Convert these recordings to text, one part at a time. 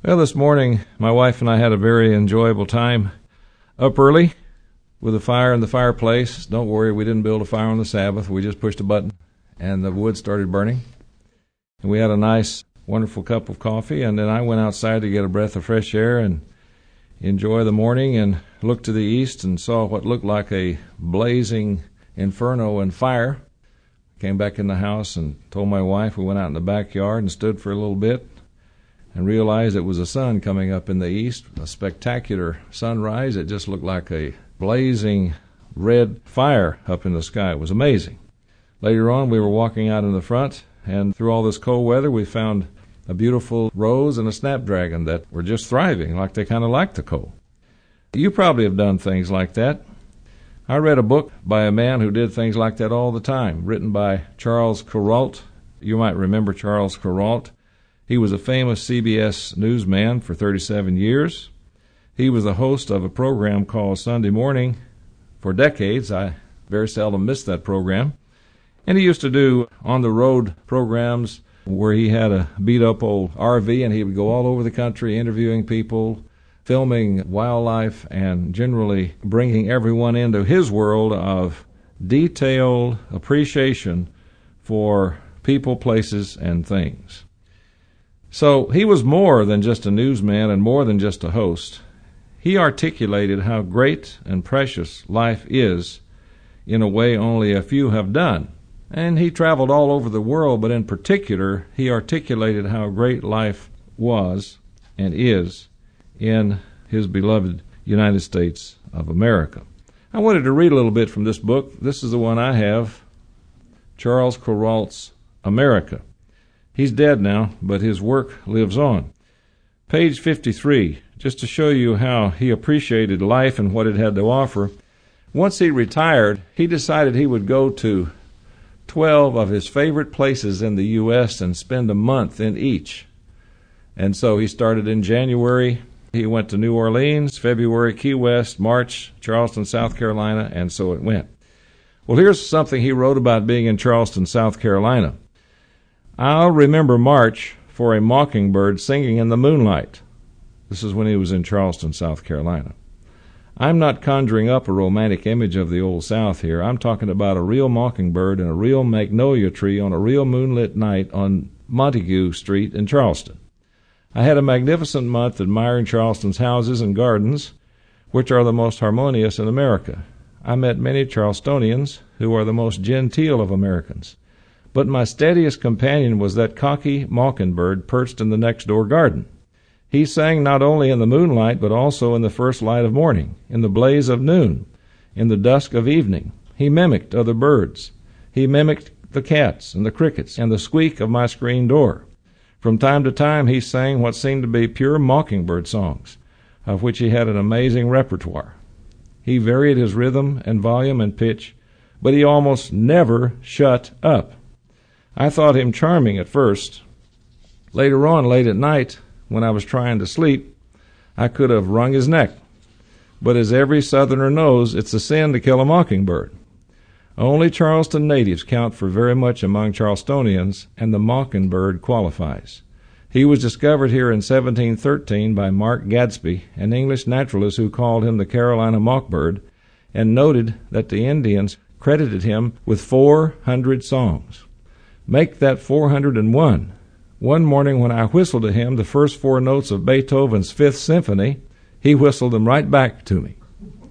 Well, this morning, my wife and I had a very enjoyable time up early with a fire in the fireplace. Don't worry, we didn't build a fire on the Sabbath. We just pushed a button, and the wood started burning. And we had a nice, wonderful cup of coffee, and then I went outside to get a breath of fresh air and enjoy the morning and looked to the east and saw what looked like a blazing inferno and fire. Came back in the house and told my wife. We went out in the backyard and stood for a little bit and realized it was the sun coming up in the east, a spectacular sunrise. It just looked like a blazing red fire up in the sky. It was amazing. Later on, we were walking out in the front, and through all this cold weather, we found a beautiful rose and a snapdragon that were just thriving, like they kind of liked the cold. You probably have done things like that. I read a book by a man who did things like that all the time, written by Charles Kuralt. You might remember Charles Kuralt. He was a famous CBS newsman for 37 years. He was the host of a program called Sunday Morning for decades. I very seldom missed that program. And he used to do on-the-road programs where he had a beat-up old RV, and he would go all over the country interviewing people, filming wildlife, and generally bringing everyone into his world of detailed appreciation for people, places, and things. So he was more than just a newsman and more than just a host. He articulated how great and precious life is in a way only a few have done. And he traveled all over the world, but in particular, he articulated how great life was and is in his beloved United States of America. I wanted to read a little bit from this book. This is the one I have, Charles Kuralt's America. He's dead now, but his work lives on. Page 53, just to show you how he appreciated life and what it had to offer. Once he retired, he decided he would go to 12 of his favorite places in the U.S. and spend a month in each. And so he started in January. He went to New Orleans, February, Key West, March, Charleston, South Carolina, and so it went. Well, here's something he wrote about being in Charleston, South Carolina. I'll remember March for a mockingbird singing in the moonlight. This is when he was in Charleston, South Carolina. I'm not conjuring up a romantic image of the old South here. I'm talking about a real mockingbird and a real magnolia tree on a real moonlit night on Montague Street in Charleston. I had a magnificent month admiring Charleston's houses and gardens, which are the most harmonious in America. I met many Charlestonians who are the most genteel of Americans. But my steadiest companion was that cocky mockingbird perched in the next-door garden. He sang not only in the moonlight, but also in the first light of morning, in the blaze of noon, in the dusk of evening. He mimicked other birds. He mimicked the cats and the crickets and the squeak of my screen door. From time to time he sang what seemed to be pure mockingbird songs, of which he had an amazing repertoire. He varied his rhythm and volume and pitch, but he almost never shut up. I thought him charming at first. Later on, late at night, when I was trying to sleep, I could have wrung his neck. But as every Southerner knows, it's a sin to kill a mockingbird. Only Charleston natives count for very much among Charlestonians, and the mockingbird qualifies. He was discovered here in 1713 by Mark Gadsby, an English naturalist who called him the Carolina mockbird, and noted that the Indians credited him with 400 songs. Make that 401. One morning when I whistled to him the first 4 notes of Beethoven's Fifth Symphony, he whistled them right back to me.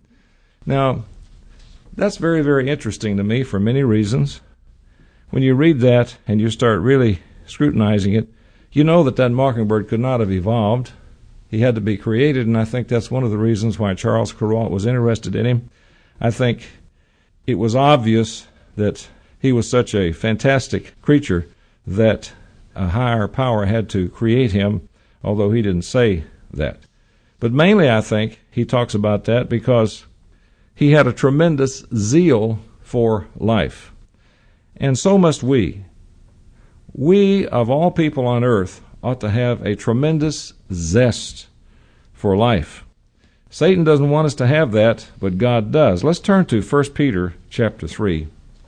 Now, that's very, very interesting to me for many reasons. When you read that and you start really scrutinizing it, you know that mockingbird could not have evolved. He had to be created, and I think that's one of the reasons why Charles Kuralt was interested in him. I think it was obvious that he was such a fantastic creature that a higher power had to create him, although he didn't say that. But mainly I think he talks about that because he had a tremendous zeal for life. And so must we. We, of all people on earth, ought to have a tremendous zest for life. Satan doesn't want us to have that, but God does. Let's turn to 1 Peter chapter 3.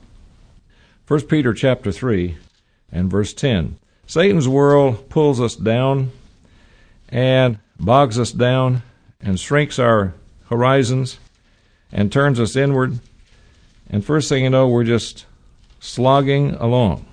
1 Peter chapter 3 and verse 10. Satan's world pulls us down, and bogs us down and shrinks our horizons and turns us inward. And first thing you know, we're just slogging along.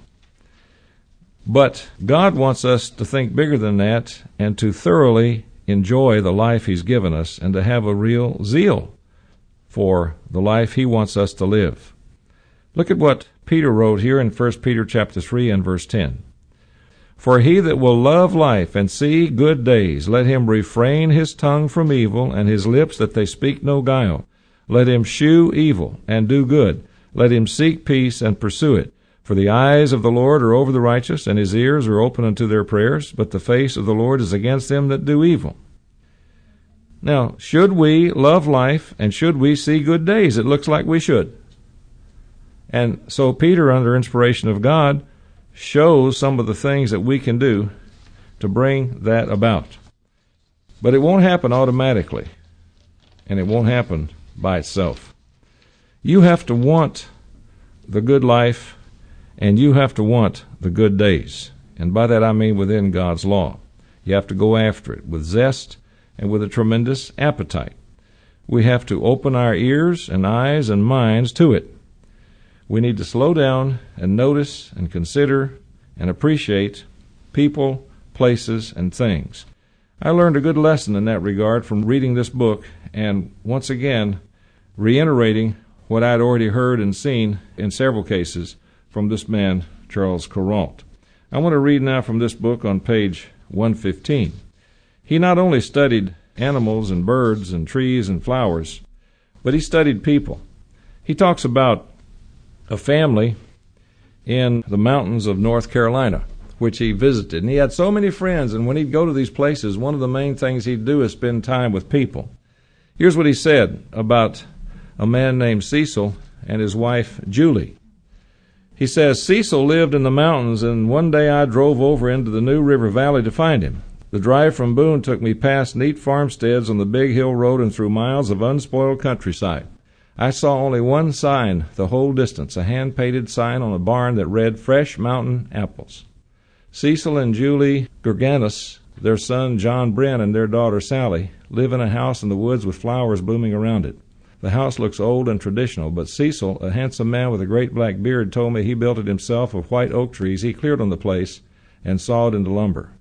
But God wants us to think bigger than that and to thoroughly enjoy the life He's given us and to have a real zeal for the life He wants us to live. Look at what Peter wrote here in 1 Peter chapter 3 and verse 10. For he that will love life and see good days, let him refrain his tongue from evil and his lips that they speak no guile. Let him shew evil and do good. Let him seek peace and pursue it. For the eyes of the Lord are over the righteous, and his ears are open unto their prayers, but the face of the Lord is against them that do evil. Now, should we love life and should we see good days? It looks like we should. And so Peter, under inspiration of God, shows some of the things that we can do to bring that about. But it won't happen automatically, and it won't happen by itself. You have to want the good life, and you have to want the good days. And by that I mean within God's law. You have to go after it with zest and with a tremendous appetite. We have to open our ears and eyes and minds to it. We need to slow down and notice and consider and appreciate people, places, and things. I learned a good lesson in that regard from reading this book and once again reiterating what I'd already heard and seen in several cases from this man, Charles Kuralt. I want to read now from this book on page 115. He not only studied animals and birds and trees and flowers, but he studied people. He talks about a family in the mountains of North Carolina, which he visited. And he had so many friends, and when he'd go to these places, one of the main things he'd do is spend time with people. Here's what he said about a man named Cecil and his wife, Julie. He says, Cecil lived in the mountains, and one day I drove over into the New River Valley to find him. The drive from Boone took me past neat farmsteads on the Big Hill Road and through miles of unspoiled countryside. I saw only one sign the whole distance, a hand-painted sign on a barn that read, Fresh Mountain Apples. Cecil and Julie Gurganis, their son John Bren, and their daughter Sally live in a house in the woods with flowers blooming around it. The house looks old and traditional, but Cecil, a handsome man with a great black beard, told me he built it himself of white oak trees he cleared on the place and sawed into lumber.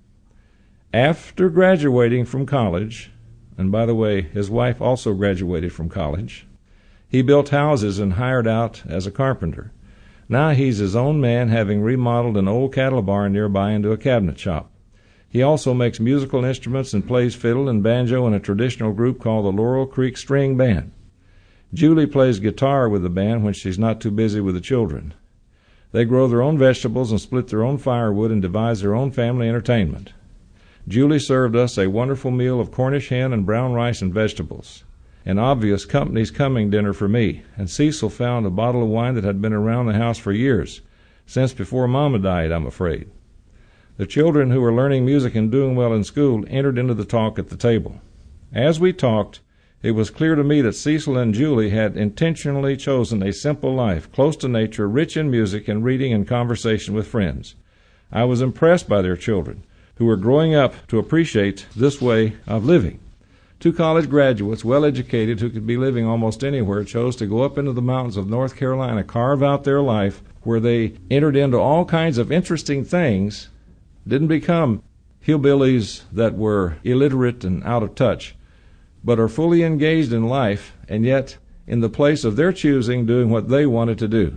After graduating from college, and by the way, his wife also graduated from college, he built houses and hired out as a carpenter. Now he's his own man, having remodeled an old cattle barn nearby into a cabinet shop. He also makes musical instruments and plays fiddle and banjo in a traditional group called the Laurel Creek String Band. Julie plays guitar with the band when she's not too busy with the children. They grow their own vegetables and split their own firewood and devise their own family entertainment. Julie served us a wonderful meal of Cornish hen and brown rice and vegetables. An obvious company's coming dinner for me, and Cecil found a bottle of wine that had been around the house for years, since before Mama died, I'm afraid. The children, who were learning music and doing well in school, entered into the talk at the table. As we talked, it was clear to me that Cecil and Julie had intentionally chosen a simple life, close to nature, rich in music and reading and conversation with friends. I was impressed by their children, who were growing up to appreciate this way of living. 2 college graduates, well-educated, who could be living almost anywhere, chose to go up into the mountains of North Carolina, carve out their life, where they entered into all kinds of interesting things, didn't become hillbillies that were illiterate and out of touch, but are fully engaged in life, and yet in the place of their choosing, doing what they wanted to do.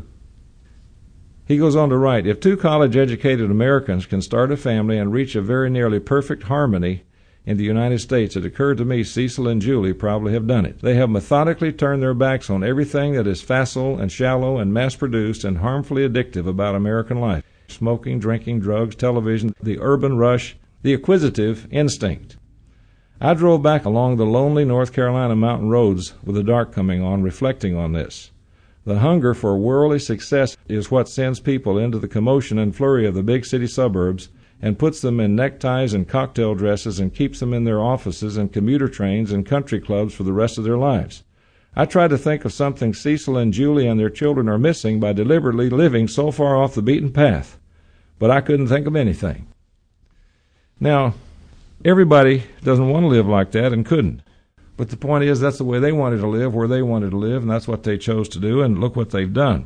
He goes on to write, if 2 college-educated Americans can start a family and reach a very nearly perfect harmony in the United States, it occurred to me Cecil and Julie probably have done it. They have methodically turned their backs on everything that is facile and shallow and mass-produced and harmfully addictive about American life. Smoking, drinking, drugs, television, the urban rush, the acquisitive instinct. I drove back along the lonely North Carolina mountain roads with the dark coming on, reflecting on this. The hunger for worldly success is what sends people into the commotion and flurry of the big city suburbs and puts them in neckties and cocktail dresses and keeps them in their offices and commuter trains and country clubs for the rest of their lives. I tried to think of something Cecil and Julie and their children are missing by deliberately living so far off the beaten path, but I couldn't think of anything. Now, Everybody doesn't want to live like that and couldn't. But the point is, that's the way they wanted to live, where they wanted to live, and that's what they chose to do, and look what they've done.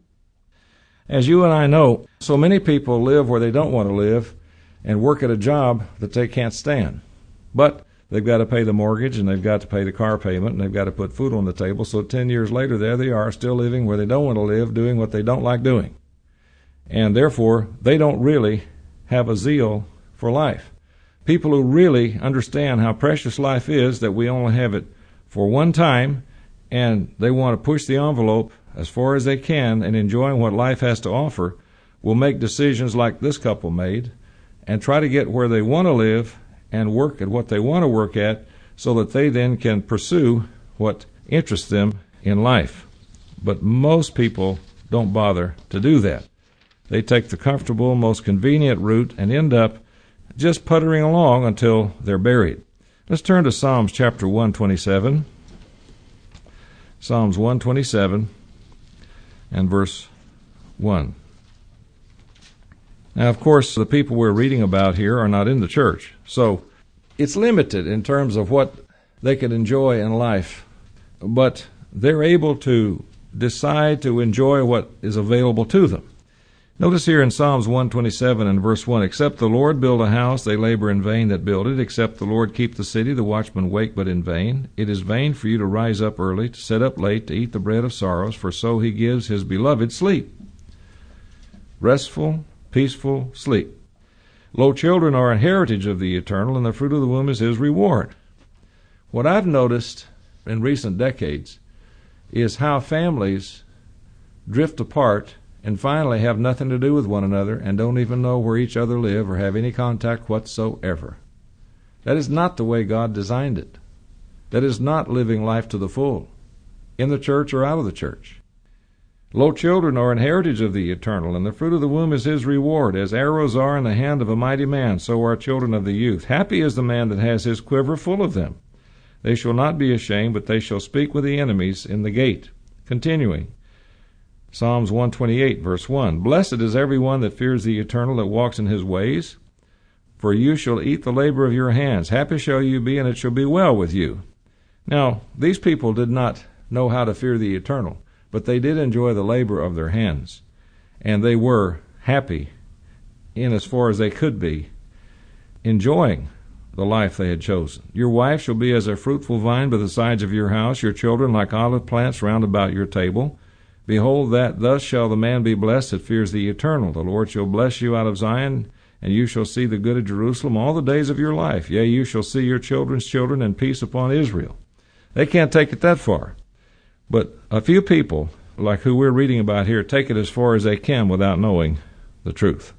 As you and I know, so many people live where they don't want to live and work at a job that they can't stand. But they've got to pay the mortgage, and they've got to pay the car payment, and they've got to put food on the table. So 10 years later, there they are, still living where they don't want to live, doing what they don't like doing. And therefore, they don't really have a zeal for life. People who really understand how precious life is, that we only have it for one time, and they want to push the envelope as far as they can in enjoying what life has to offer, will make decisions like this couple made and try to get where they want to live and work at what they want to work at, so that they then can pursue what interests them in life. But most people don't bother to do that. They take the comfortable, most convenient route and end up just puttering along until they're buried. Let's turn to Psalms chapter 127. Psalms 127 and verse 1. Now, of course, the people we're reading about here are not in the church, so it's limited in terms of what they can enjoy in life, but they're able to decide to enjoy what is available to them. Notice here in Psalms 127 and verse 1, except the Lord build a house, they labor in vain that build it. Except the Lord keep the city, the watchmen wake but in vain. It is vain for you to rise up early, to sit up late, to eat the bread of sorrows, for so he gives his beloved sleep. Restful, peaceful sleep. Lo, children are a heritage of the Eternal, and the fruit of the womb is his reward. What I've noticed in recent decades is how families drift apart and finally have nothing to do with one another and don't even know where each other live or have any contact whatsoever. That is not the way God designed it. That is not living life to the full, in the church or out of the church. Lo, children are an heritage of the Eternal, and the fruit of the womb is his reward. As arrows are in the hand of a mighty man, so are children of the youth. Happy is the man that has his quiver full of them. They shall not be ashamed, but they shall speak with the enemies in the gate. Continuing, Psalms 128, verse 1, Blessed is every one that fears the Eternal, that walks in his ways. For you shall eat the labor of your hands. Happy shall you be, and it shall be well with you. Now, these people did not know how to fear the Eternal, but they did enjoy the labor of their hands, and they were happy in as far as they could be, enjoying the life they had chosen. Your wife shall be as a fruitful vine by the sides of your house, your children like olive plants round about your table. Behold, that thus shall the man be blessed that fears the Eternal. The Lord shall bless you out of Zion, and you shall see the good of Jerusalem all the days of your life. Yea, you shall see your children's children, and peace upon Israel. They can't take it that far. But a few people, like who we're reading about here, take it as far as they can without knowing the truth.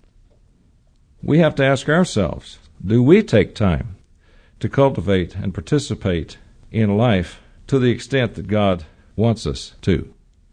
We have to ask ourselves, do we take time to cultivate and participate in life to the extent that God wants us to?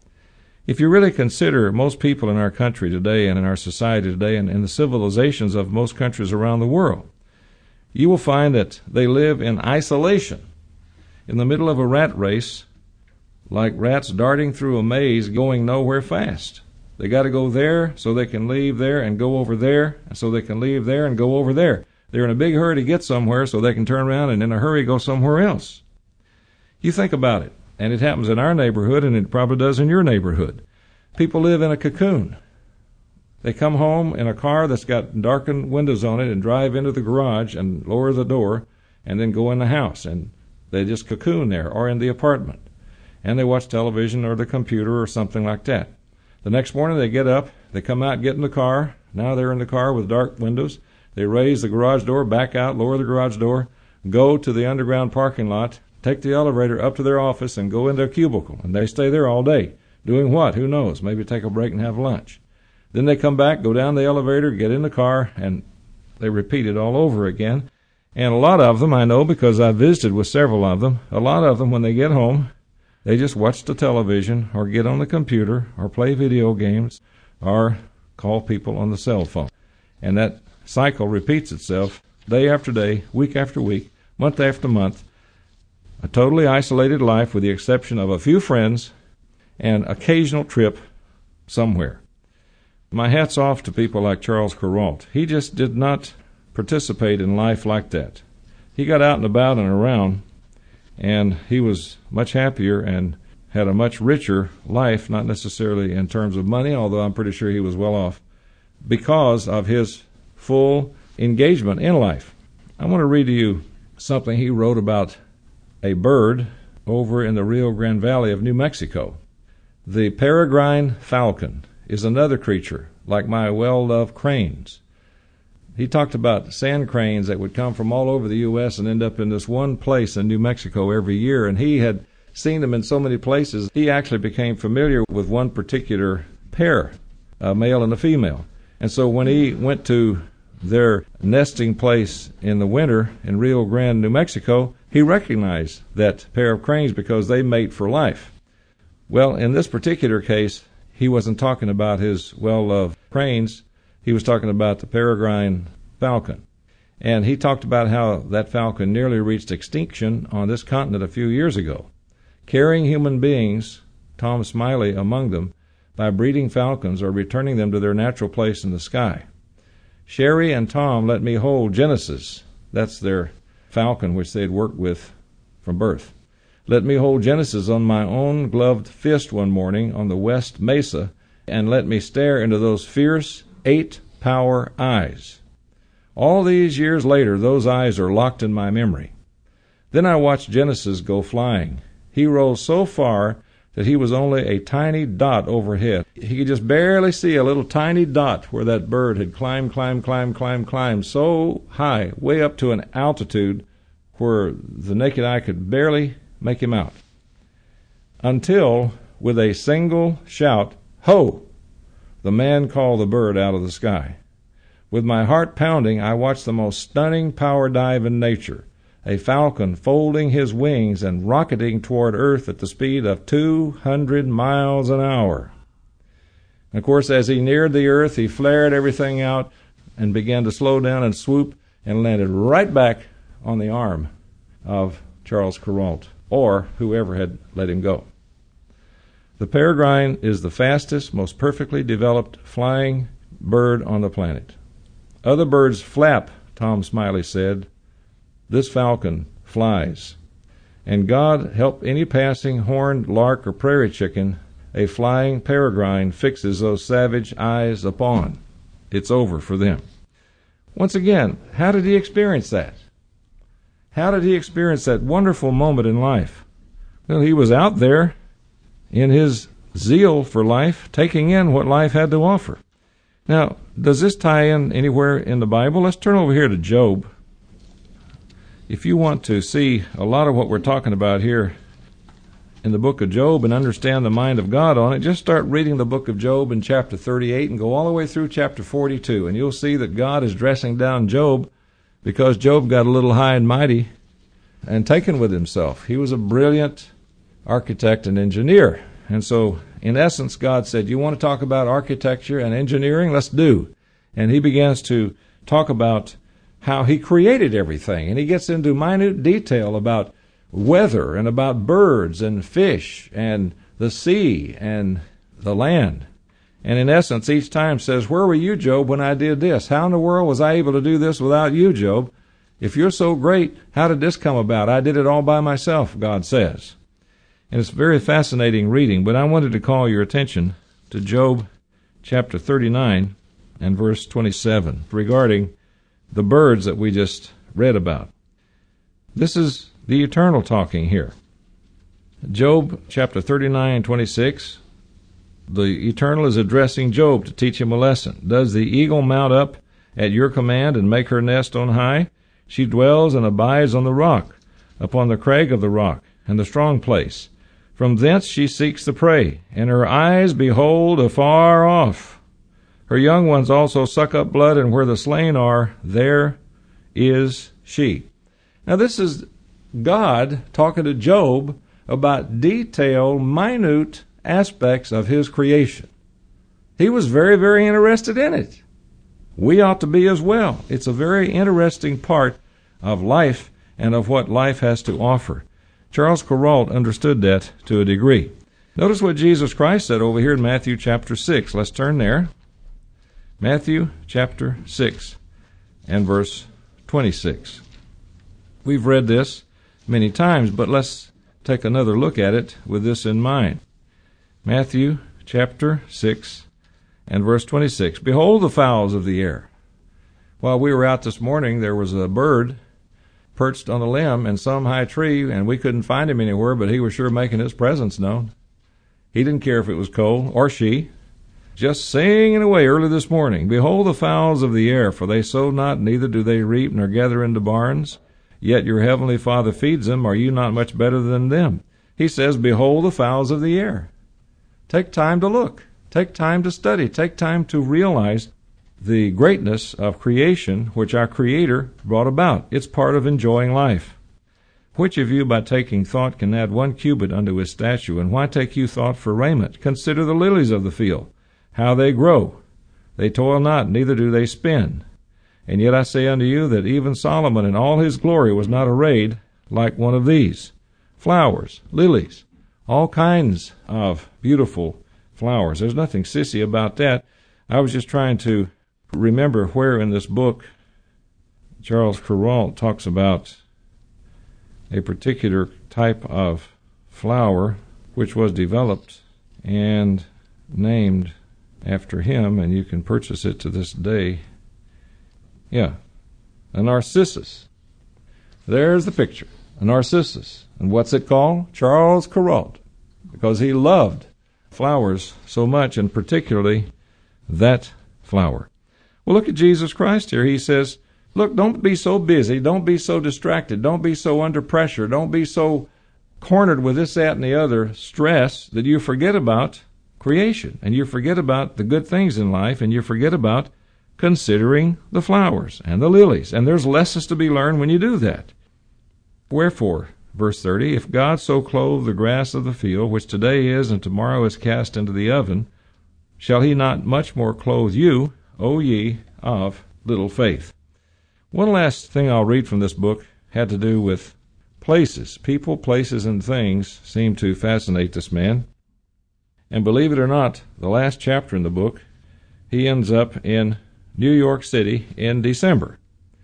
If you really consider most people in our country today and in our society today and in the civilizations of most countries around the world, you will find that they live in isolation, in the middle of a rat race, like rats darting through a maze going nowhere fast. They got to go there so they can leave there and go over there, and so they can leave there and go over there. They're in a big hurry to get somewhere so they can turn around and in a hurry go somewhere else. You think about it. And it happens in our neighborhood, and it probably does in your neighborhood. People live in a cocoon. They come home in a car that's got darkened windows on it and drive into the garage and lower the door and then go in the house. And they just cocoon there or in the apartment. And they watch television or the computer or something like that. The next morning they get up, they come out, get in the car. Now they're in the car with dark windows. They raise the garage door, back out, lower the garage door, go to the underground parking lot, take the elevator up to their office and go in their cubicle. And they stay there all day. Doing what? Who knows? Maybe take a break and have lunch. Then they come back, go down the elevator, get in the car, and they repeat it all over again. And a lot of them, I know because I've visited with several of them, a lot of them when they get home, they just watch the television or get on the computer or play video games or call people on the cell phone. And that cycle repeats itself day after day, week after week, month after month. A totally isolated life with the exception of a few friends and occasional trip somewhere. My hat's off to people like Charles Kuralt. He just did not participate in life like that. he got out and about and around, and he was much happier and had a much richer life, not necessarily in terms of money, although I'm pretty sure he was well off, because of his full engagement in life. I want to read to you something he wrote about a bird over in the Rio Grande Valley of New Mexico. The peregrine falcon is another creature like my well-loved cranes. He talked about sand cranes that would come from all over the U.S. and end up in this one place in New Mexico every year, and he had seen them in so many places, he actually became familiar with one particular pair, a male and a female. And so when he went to their nesting place in the winter in Rio Grande, New Mexico, he recognized that pair of cranes because they mate for life. Well, in this particular case, he wasn't talking about his well-loved cranes. He was talking about the peregrine falcon. And he talked about how that falcon nearly reached extinction on this continent a few years ago. Carrying human beings, Tom Smiley among them, by breeding falcons or returning them to their natural place in the sky. Sherry and Tom let me hold Genesis. That's their falcon which they had worked with from birth. Let me hold Genesis on my own gloved fist one morning on the West Mesa, and let me stare into those fierce 8-power eyes. All these years later, those eyes are locked in my memory. Then I watched Genesis go flying. He rose so far that he was only a tiny dot overhead. He could just barely see a little tiny dot where that bird had climbed so high, way up to an altitude where the naked eye could barely make him out. Until, with a single shout, "Ho!" the man called the bird out of the sky. With my heart pounding, I watched the most stunning power dive in nature. A falcon folding his wings and rocketing toward Earth at the speed of 200 miles an hour. And of course, as he neared the Earth, he flared everything out and began to slow down and swoop and landed right back on the arm of Charles Kuralt, or whoever had let him go. The peregrine is the fastest, most perfectly developed flying bird on the planet. Other birds flap, Tom Smiley said. This falcon flies. And God help any passing horned lark or prairie chicken a flying peregrine fixes those savage eyes upon. It's over for them. Once again, how did he experience that? How did he experience that wonderful moment in life? Well, he was out there in his zeal for life, taking in what life had to offer. Now, does this tie in anywhere in the Bible? Let's turn over here to Job. If you want to see a lot of what we're talking about here in the book of Job and understand the mind of God on it, just start reading the book of Job in chapter 38 and go all the way through chapter 42, and you'll see that God is dressing down Job because Job got a little high and mighty and taken with himself. He was a brilliant architect and engineer. And so, in essence, God said, you want to talk about architecture and engineering? Let's do. And he begins to talk about how he created everything. And he gets into minute detail about weather and about birds and fish and the sea and the land. And in essence, each time says, where were you, Job, when I did this? How in the world was I able to do this without you, Job? If you're so great, how did this come about? I did it all by myself, God says. And it's very fascinating reading, but I wanted to call your attention to Job chapter 39 and verse 27 regarding the birds that we just read about. This is the Eternal talking here. Job chapter 39 and 26, the Eternal is addressing Job to teach him a lesson. Does the eagle mount up at your command and make her nest on high? She dwells and abides on the rock, upon the crag of the rock, and the strong place. From thence she seeks the prey, and her eyes behold afar off. Her young ones also suck up blood, and where the slain are, there is she. Now this is God talking to Job about detailed, minute aspects of his creation. He was very, very interested in it. We ought to be as well. It's a very interesting part of life and of what life has to offer. Charles Kuralt understood that to a degree. Notice what Jesus Christ said over here in Matthew chapter 6. Let's turn there. Matthew chapter 6 and verse 26. We've read this many times, but let's take another look at it with this in mind. Matthew chapter 6 and verse 26. Behold the fowls of the air. While we were out this morning, there was a bird perched on a limb in some high tree, and we couldn't find him anywhere, but he was sure making his presence known. He didn't care if it was cold, or she, just singing away early this morning. Behold the fowls of the air, for they sow not, neither do they reap, nor gather into barns, yet your heavenly Father feeds them. Are you not much better than them? He says, behold the fowls of the air. Take time to look. Take time to study. Take time to realize the greatness of creation which our Creator brought about. It's part of enjoying life. Which of you by taking thought can add 1 cubit unto his stature? And why take you thought for raiment? Consider the lilies of the field, how they grow. They toil not, neither do they spin. And yet I say unto you that even Solomon in all his glory was not arrayed like one of these. Flowers, lilies, all kinds of beautiful flowers. There's nothing sissy about that. I was just trying to remember where in this book Charles Kuralt talks about a particular type of flower which was developed and named after him, and you can purchase it to this day. Yeah, a narcissus. There's the picture, a narcissus. And what's it called? Charles Kuralt, because he loved flowers so much, and particularly that flower. Well, look at Jesus Christ here. He says, look, don't be so busy. Don't be so distracted. Don't be so under pressure. Don't be so cornered with this, that, and the other stress that you forget about creation, and you forget about the good things in life, and you forget about considering the flowers and the lilies. And there's lessons to be learned when you do that. Wherefore, verse 30, if God so clothe the grass of the field, which today is and tomorrow is cast into the oven, shall he not much more clothe you, O ye of little faith? One last thing I'll read from this book had to do with places. People, places, and things seem to fascinate this man. And believe it or not, the last chapter in the book, he ends up in New York City in December.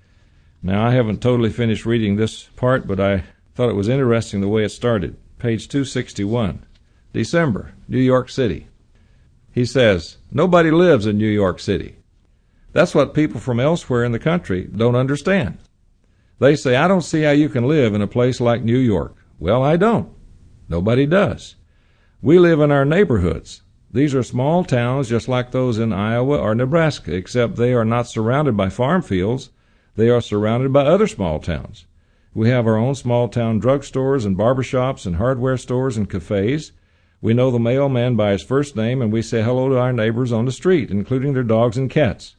Now, I haven't totally finished reading this part, but I thought it was interesting the way it started. Page 261, December, New York City. He says, nobody lives in New York City. That's what people from elsewhere in the country don't understand. They say, I don't see how you can live in a place like New York. Well, I don't. Nobody does. We live in our neighborhoods. These are small towns just like those in Iowa or Nebraska, except they are not surrounded by farm fields. They are surrounded by other small towns. We have our own small town drugstores and barbershops and hardware stores and cafes. We know the mailman by his first name, and we say hello to our neighbors on the street, including their dogs and cats.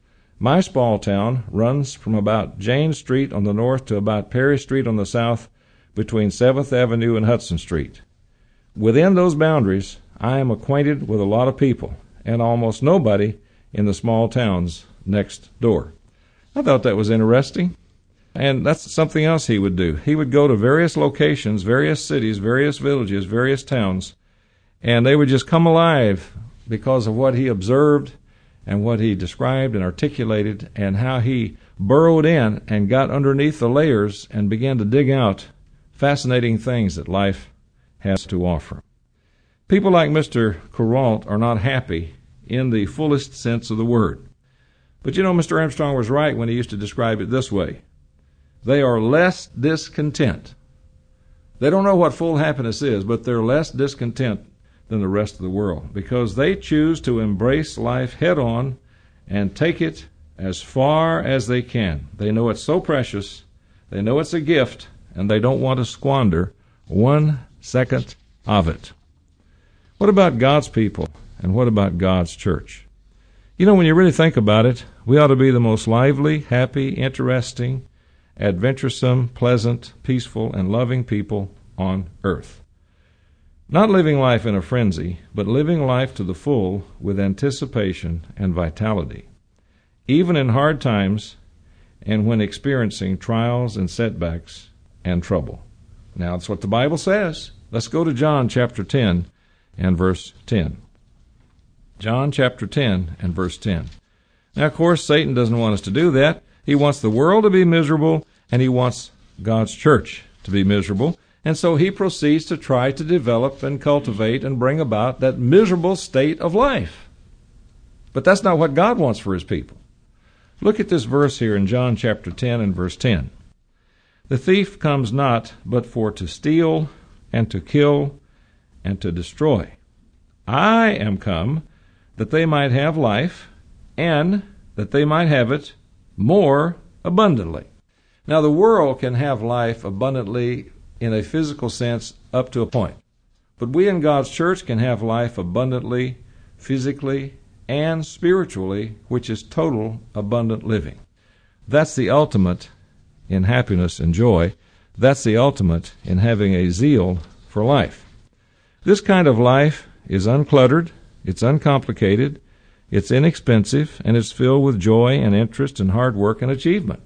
My small town runs from about Jane Street on the north to about Perry Street on the south, between 7th Avenue and Hudson Street. Within those boundaries, I am acquainted with a lot of people, and almost nobody in the small towns next door. I thought that was interesting, and that's something else he would do. He would go to various locations, various cities, various villages, various towns, and they would just come alive because of what he observed and what he described and articulated, and how he burrowed in and got underneath the layers and began to dig out fascinating things that life has to offer. People like Mr. Kuralt are not happy in the fullest sense of the word. But you know, Mr. Armstrong was right when he used to describe it this way. They are less discontent. They don't know what full happiness is, but they're less discontent than the rest of the world, because they choose to embrace life head on and take it as far as they can. They know it's so precious, they know it's a gift, and they don't want to squander 1 second of it. What about God's people, and what about God's church? You know, when you really think about it, we ought to be the most lively, happy, interesting, adventuresome, pleasant, peaceful, and loving people on earth. Not living life in a frenzy, but living life to the full with anticipation and vitality, even in hard times and when experiencing trials and setbacks and trouble. Now, that's what the Bible says. Let's go to John chapter 10 and verse 10. John chapter 10 and verse 10. Now, of course, Satan doesn't want us to do that. He wants the world to be miserable, and he wants God's church to be miserable, and so he proceeds to try to develop and cultivate and bring about that miserable state of life. But that's not what God wants for his people. Look at this verse here in John chapter 10 and verse 10. The thief comes not but for to steal and to kill and to destroy. I am come that they might have life, and that they might have it more abundantly. Now, the world can have life abundantly in a physical sense up to a point. But we in God's church can have life abundantly, physically, and spiritually, which is total abundant living. That's the ultimate in happiness and joy. That's the ultimate in having a zeal for life. This kind of life is uncluttered, it's uncomplicated, it's inexpensive, and it's filled with joy and interest and hard work and achievement.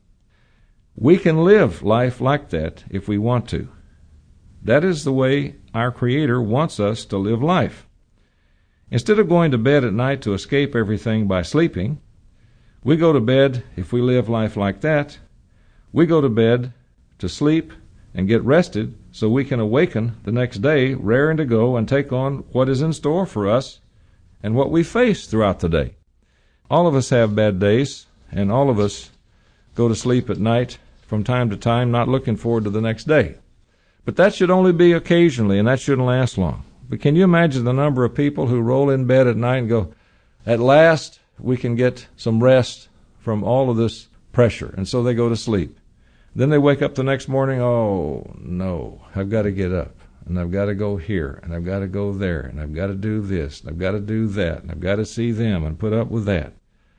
We can live life like that if we want to. That is the way our Creator wants us to live life. Instead of going to bed at night to escape everything by sleeping, we go to bed, if we live life like that, we go to bed to sleep and get rested so we can awaken the next day raring to go and take on what is in store for us and what we face throughout the day. All of us have bad days, and all of us go to sleep at night from time to time not looking forward to the next day. But that should only be occasionally, and that shouldn't last long. But can you imagine the number of people who roll in bed at night and go, at last we can get some rest from all of this pressure, and so they go to sleep. Then they wake up the next morning, oh, no, I've got to get up, and I've got to go here, and I've got to go there, and I've got to do this, and I've got to do that, and I've got to see them and put up with that.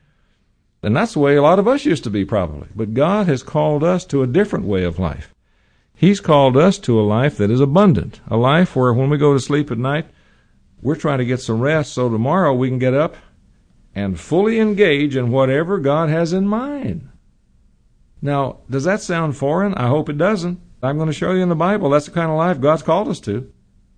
And that's the way a lot of us used to be probably. But God has called us to a different way of life. He's called us to a life that is abundant, a life where when we go to sleep at night, we're trying to get some rest so tomorrow we can get up and fully engage in whatever God has in mind. Now, does that sound foreign? I hope it doesn't. I'm going to show you in the Bible that's the kind of life God's called us to.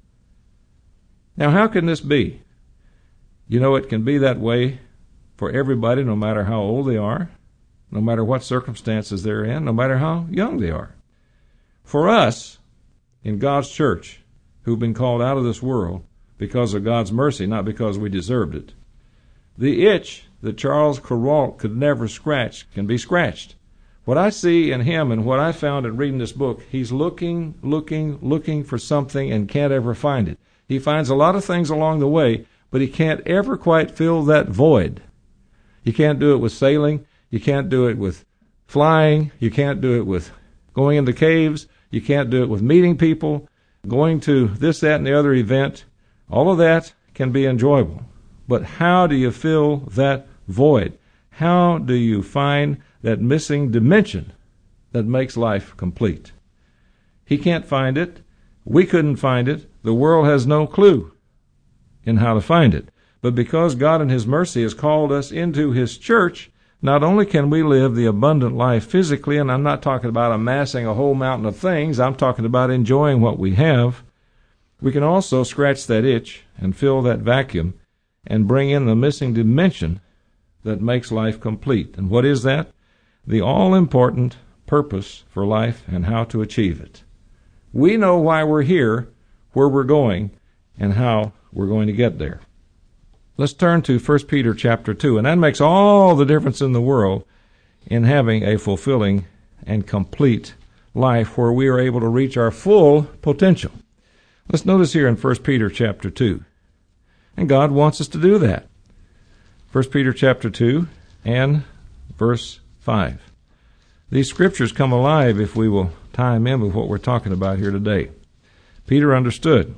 Now, how can this be? You know, it can be that way for everybody, no matter how old they are, no matter what circumstances they're in, no matter how young they are. For us, in God's church, who've been called out of this world because of God's mercy, not because we deserved it, the itch that Charles Kuralt could never scratch can be scratched. What I see in him and what I found in reading this book, he's looking for something and can't ever find it. He finds a lot of things along the way, but he can't ever quite fill that void. You can't do it with sailing. You can't do it with flying. You can't do it with going into caves. You can't do it with meeting people, going to this, that, and the other event. All of that can be enjoyable. But how do you fill that void? How do you find that missing dimension that makes life complete? He can't find it. We couldn't find it. The world has no clue in how to find it. But because God in His mercy has called us into His church, not only can we live the abundant life physically, and I'm not talking about amassing a whole mountain of things, I'm talking about enjoying what we have, we can also scratch that itch and fill that vacuum and bring in the missing dimension that makes life complete. And what is that? The all-important purpose for life and how to achieve it. We know why we're here, where we're going, and how we're going to get there. Let's turn to 1 Peter chapter 2, and that makes all the difference in the world in having a fulfilling and complete life where we are able to reach our full potential. Let's notice here in 1 Peter chapter 2, and God wants us to do that. 1 Peter chapter 2 and verse 5. These scriptures come alive if we will tie them in with what we're talking about here today. Peter understood.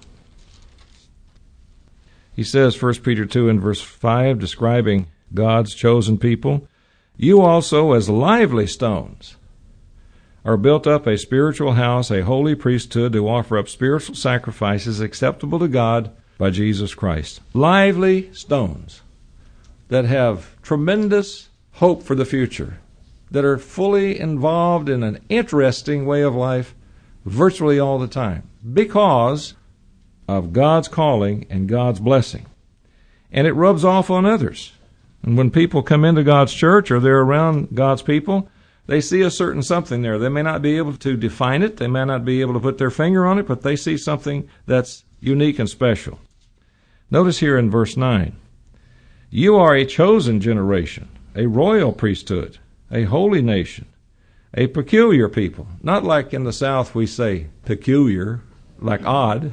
He says, 1 Peter 2 and verse 5, describing God's chosen people, you also as lively stones are built up a spiritual house, a holy priesthood to offer up spiritual sacrifices acceptable to God by Jesus Christ. Lively stones that have tremendous hope for the future, that are fully involved in an interesting way of life virtually all the time because of God's calling and God's blessing. And it rubs off on others. And when people come into God's church or they're around God's people, They see a certain something there. They may not be able to define it. They may not be able to put their finger on it, but they see something that's unique and special. Notice here in verse 9, you are a chosen generation, a royal priesthood, a holy nation, a peculiar people. Not like in the South we say peculiar, like odd,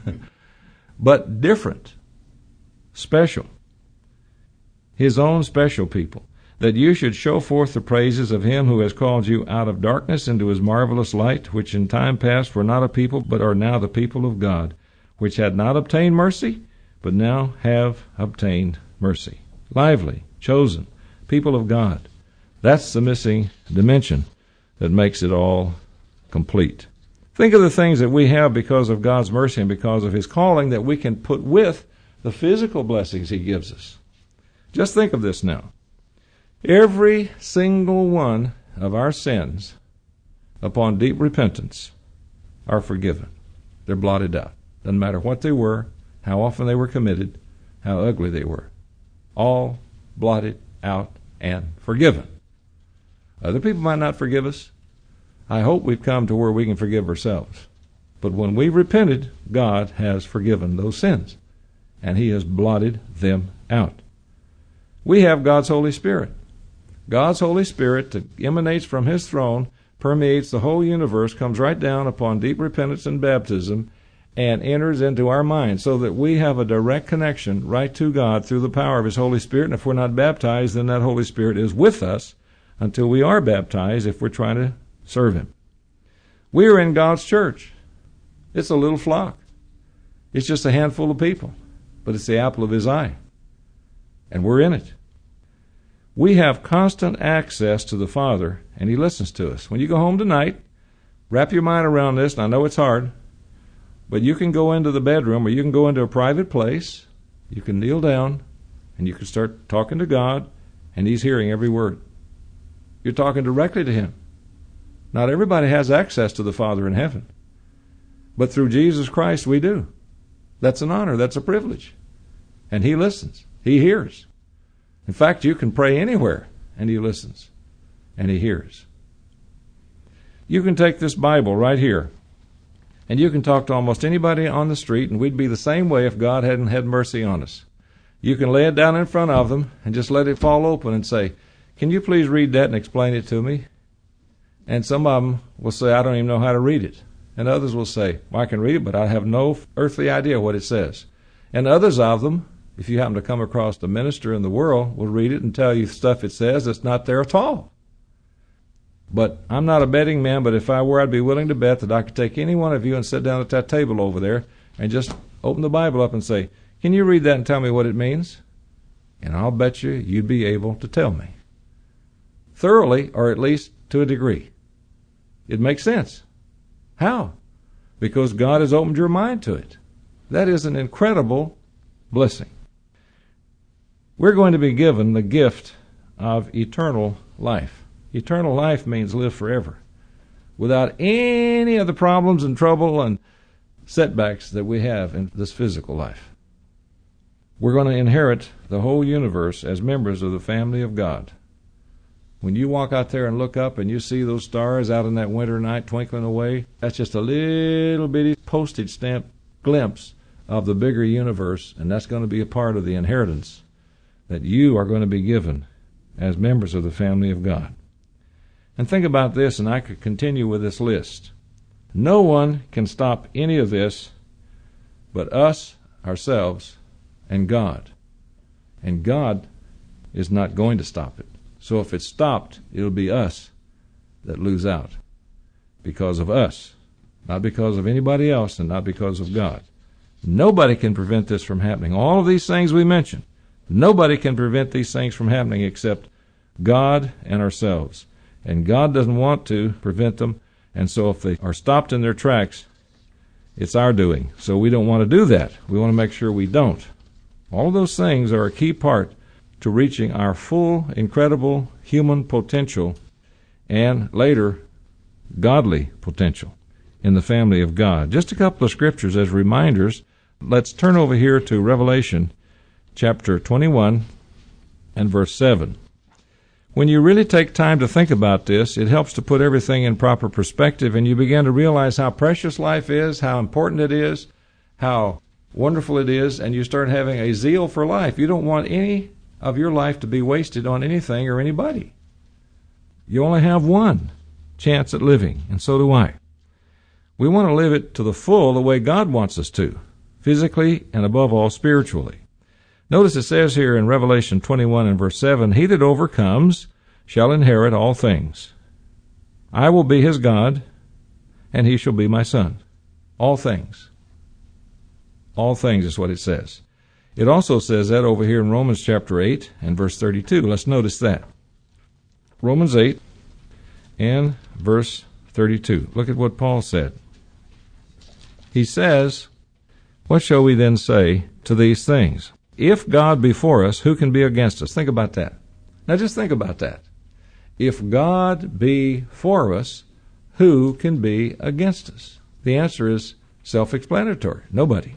but different, special. His own special people, that you should show forth the praises of him who has called you out of darkness into his marvelous light, which in time past were not a people, but are now the people of God, which had not obtained mercy, but now have obtained mercy. Lively, chosen, people of God. That's the missing dimension that makes it all complete. Think of the things that we have because of God's mercy and because of his calling that we can put with the physical blessings he gives us. Just think of this now. Every single one of our sins, upon deep repentance, are forgiven. They're blotted out. Doesn't matter what they were, how often they were committed, how ugly they were. All blotted out and forgiven. Other people might not forgive us. I hope we've come to where we can forgive ourselves. But when we repented, God has forgiven those sins, and he has blotted them out. We have God's Holy Spirit. God's Holy Spirit that emanates from his throne, permeates the whole universe, comes right down upon deep repentance and baptism, and enters into our minds so that we have a direct connection right to God through the power of his Holy Spirit. And if we're not baptized, then that Holy Spirit is with us until we are baptized if we're trying to serve him. We are in God's church. It's a little flock. It's just a handful of people, but it's the apple of his eye. And we're in it. We have constant access to the Father, and he listens to us. When you go home tonight, wrap your mind around this, and I know it's hard, but you can go into the bedroom or you can go into a private place, you can kneel down, and you can start talking to God, and he's hearing every word. You're talking directly to him. Not everybody has access to the Father in heaven, but through Jesus Christ we do. That's an honor, that's a privilege. And he listens. He hears. In fact, you can pray anywhere, and he listens, and he hears. You can take this Bible right here, and you can talk to almost anybody on the street, and we'd be the same way if God hadn't had mercy on us. You can lay it down in front of them and just let it fall open and say, can you please read that and explain it to me? And some of them will say, I don't even know how to read it. And others will say, well, I can read it, but I have no earthly idea what it says. And others of them, if you happen to come across a minister in the world, will read it and tell you stuff it says that's not there at all. But I'm not a betting man, but if I were, I'd be willing to bet that I could take any one of you and sit down at that table over there and just open the Bible up and say, can you read that and tell me what it means? And I'll bet you'd be able to tell me. Thoroughly, or at least to a degree. It makes sense. How? Because God has opened your mind to it. That is an incredible blessing. We're going to be given the gift of eternal life. Eternal life means live forever, without any of the problems and trouble and setbacks that we have in this physical life. We're going to inherit the whole universe as members of the family of God. When you walk out there and look up and you see those stars out in that winter night twinkling away, that's just a little bitty postage stamp glimpse of the bigger universe, and that's going to be a part of the inheritance that you are going to be given as members of the family of God. And think about this, and I could continue with this list. No one can stop any of this but us, ourselves, and God. And God is not going to stop it. So if it's stopped, it'll be us that lose out. Because of us. Not because of anybody else, and not because of God. Nobody can prevent this from happening. All of these things we mentioned, nobody can prevent these things from happening except God and ourselves. And God doesn't want to prevent them, and so if they are stopped in their tracks, it's our doing. So we don't want to do that. We want to make sure we don't. All of those things are a key part to reaching our full, incredible human potential and later godly potential in the family of God. Just a couple of scriptures as reminders. Let's turn over here to Revelation chapter 21 and verse 7. When you really take time to think about this, it helps to put everything in proper perspective, and you begin to realize how precious life is, how important it is, how wonderful it is, and you start having a zeal for life. You don't want any of your life to be wasted on anything or anybody. You only have one chance at living, and so do I. We want to live it to the full the way God wants us to, physically and above all spiritually. Notice it says here in Revelation 21 and verse 7, "He that overcomes shall inherit all things. I will be his God, and he shall be my son." All things. All things is what it says. It also says that over here in Romans chapter 8 and verse 32. Let's notice that. Romans 8 and verse 32. Look at what Paul said. He says, "What shall we then say to these things? If God be for us, who can be against us?" Think about that. Now just think about that. If God be for us, who can be against us? The answer is self-explanatory. Nobody.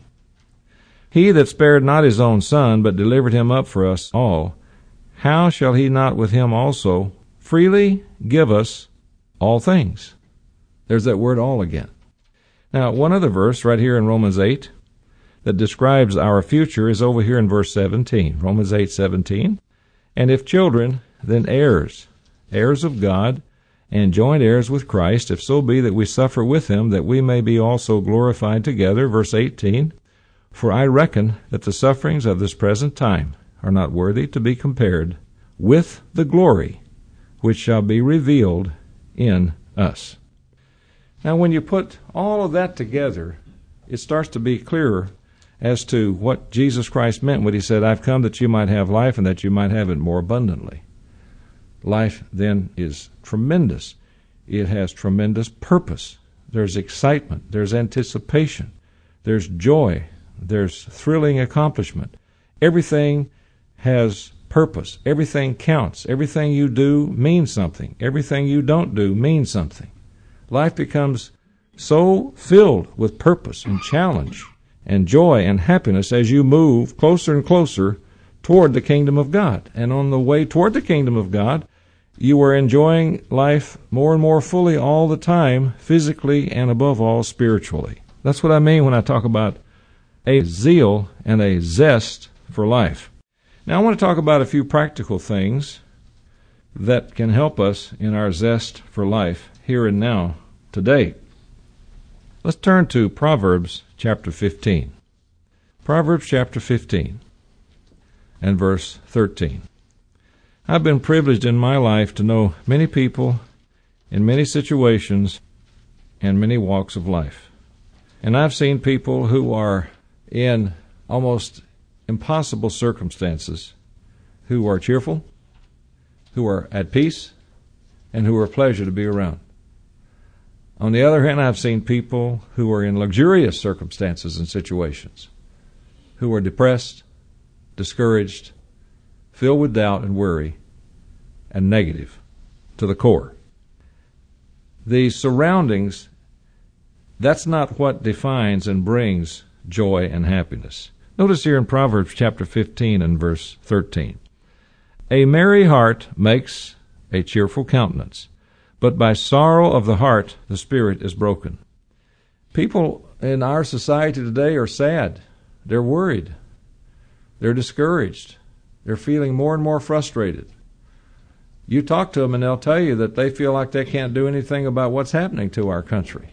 "He that spared not his own son, but delivered him up for us all, how shall he not with him also freely give us all things?" There's that word all again. Now, one other verse right here in Romans 8 that describes our future is over here in verse 17, Romans 8:17. "And if children, then heirs, heirs of God, and joint heirs with Christ, if so be that we suffer with him, that we may be also glorified together." Verse 18, "For I reckon that the sufferings of this present time are not worthy to be compared with the glory which shall be revealed in us." Now, when you put all of that together, it starts to be clearer as to what Jesus Christ meant when he said, "I've come that you might have life and that you might have it more abundantly." Life, then, is tremendous. It has tremendous purpose. There's excitement. There's anticipation. There's joy. There's thrilling accomplishment. Everything has purpose. Everything counts. Everything you do means something. Everything you don't do means something. Life becomes so filled with purpose and challenge and joy and happiness as you move closer and closer toward the kingdom of God. And on the way toward the kingdom of God, you are enjoying life more and more fully all the time, physically and above all spiritually. That's what I mean when I talk about a zeal and a zest for life. Now I want to talk about a few practical things that can help us in our zest for life here and now, today. Let's turn to Proverbs chapter 15. Proverbs chapter 15 and verse 13. I've been privileged in my life to know many people in many situations and many walks of life. And I've seen people who are in almost impossible circumstances, who are cheerful, who are at peace, and who are a pleasure to be around. On the other hand, I've seen people who are in luxurious circumstances and situations, who are depressed, discouraged, filled with doubt and worry, and negative to the core. The surroundings, that's not what defines and brings joy and happiness. Notice here in Proverbs chapter 15 and verse 13. "A merry heart makes a cheerful countenance, but by sorrow of the heart the spirit is broken." People in our society today are sad. They're worried. They're discouraged. They're feeling more and more frustrated. You talk to them and they'll tell you that they feel like they can't do anything about what's happening to our country.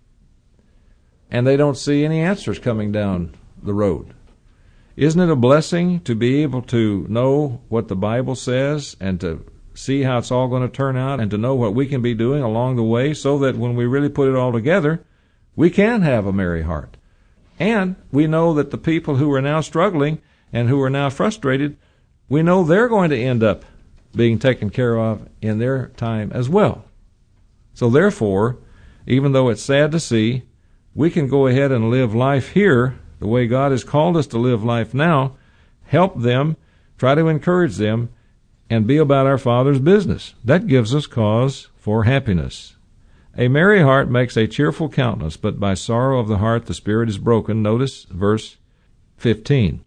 And they don't see any answers coming down the road. Isn't it a blessing to be able to know what the Bible says and to see how it's all going to turn out and to know what we can be doing along the way so that when we really put it all together, we can have a merry heart. And we know that the people who are now struggling and who are now frustrated, we know they're going to end up being taken care of in their time as well. So therefore, even though it's sad to see, we can go ahead and live life here the way God has called us to live life now, help them, try to encourage them, and be about our Father's business. That gives us cause for happiness. "A merry heart makes a cheerful countenance, but by sorrow of the heart the spirit is broken." Notice verse 15.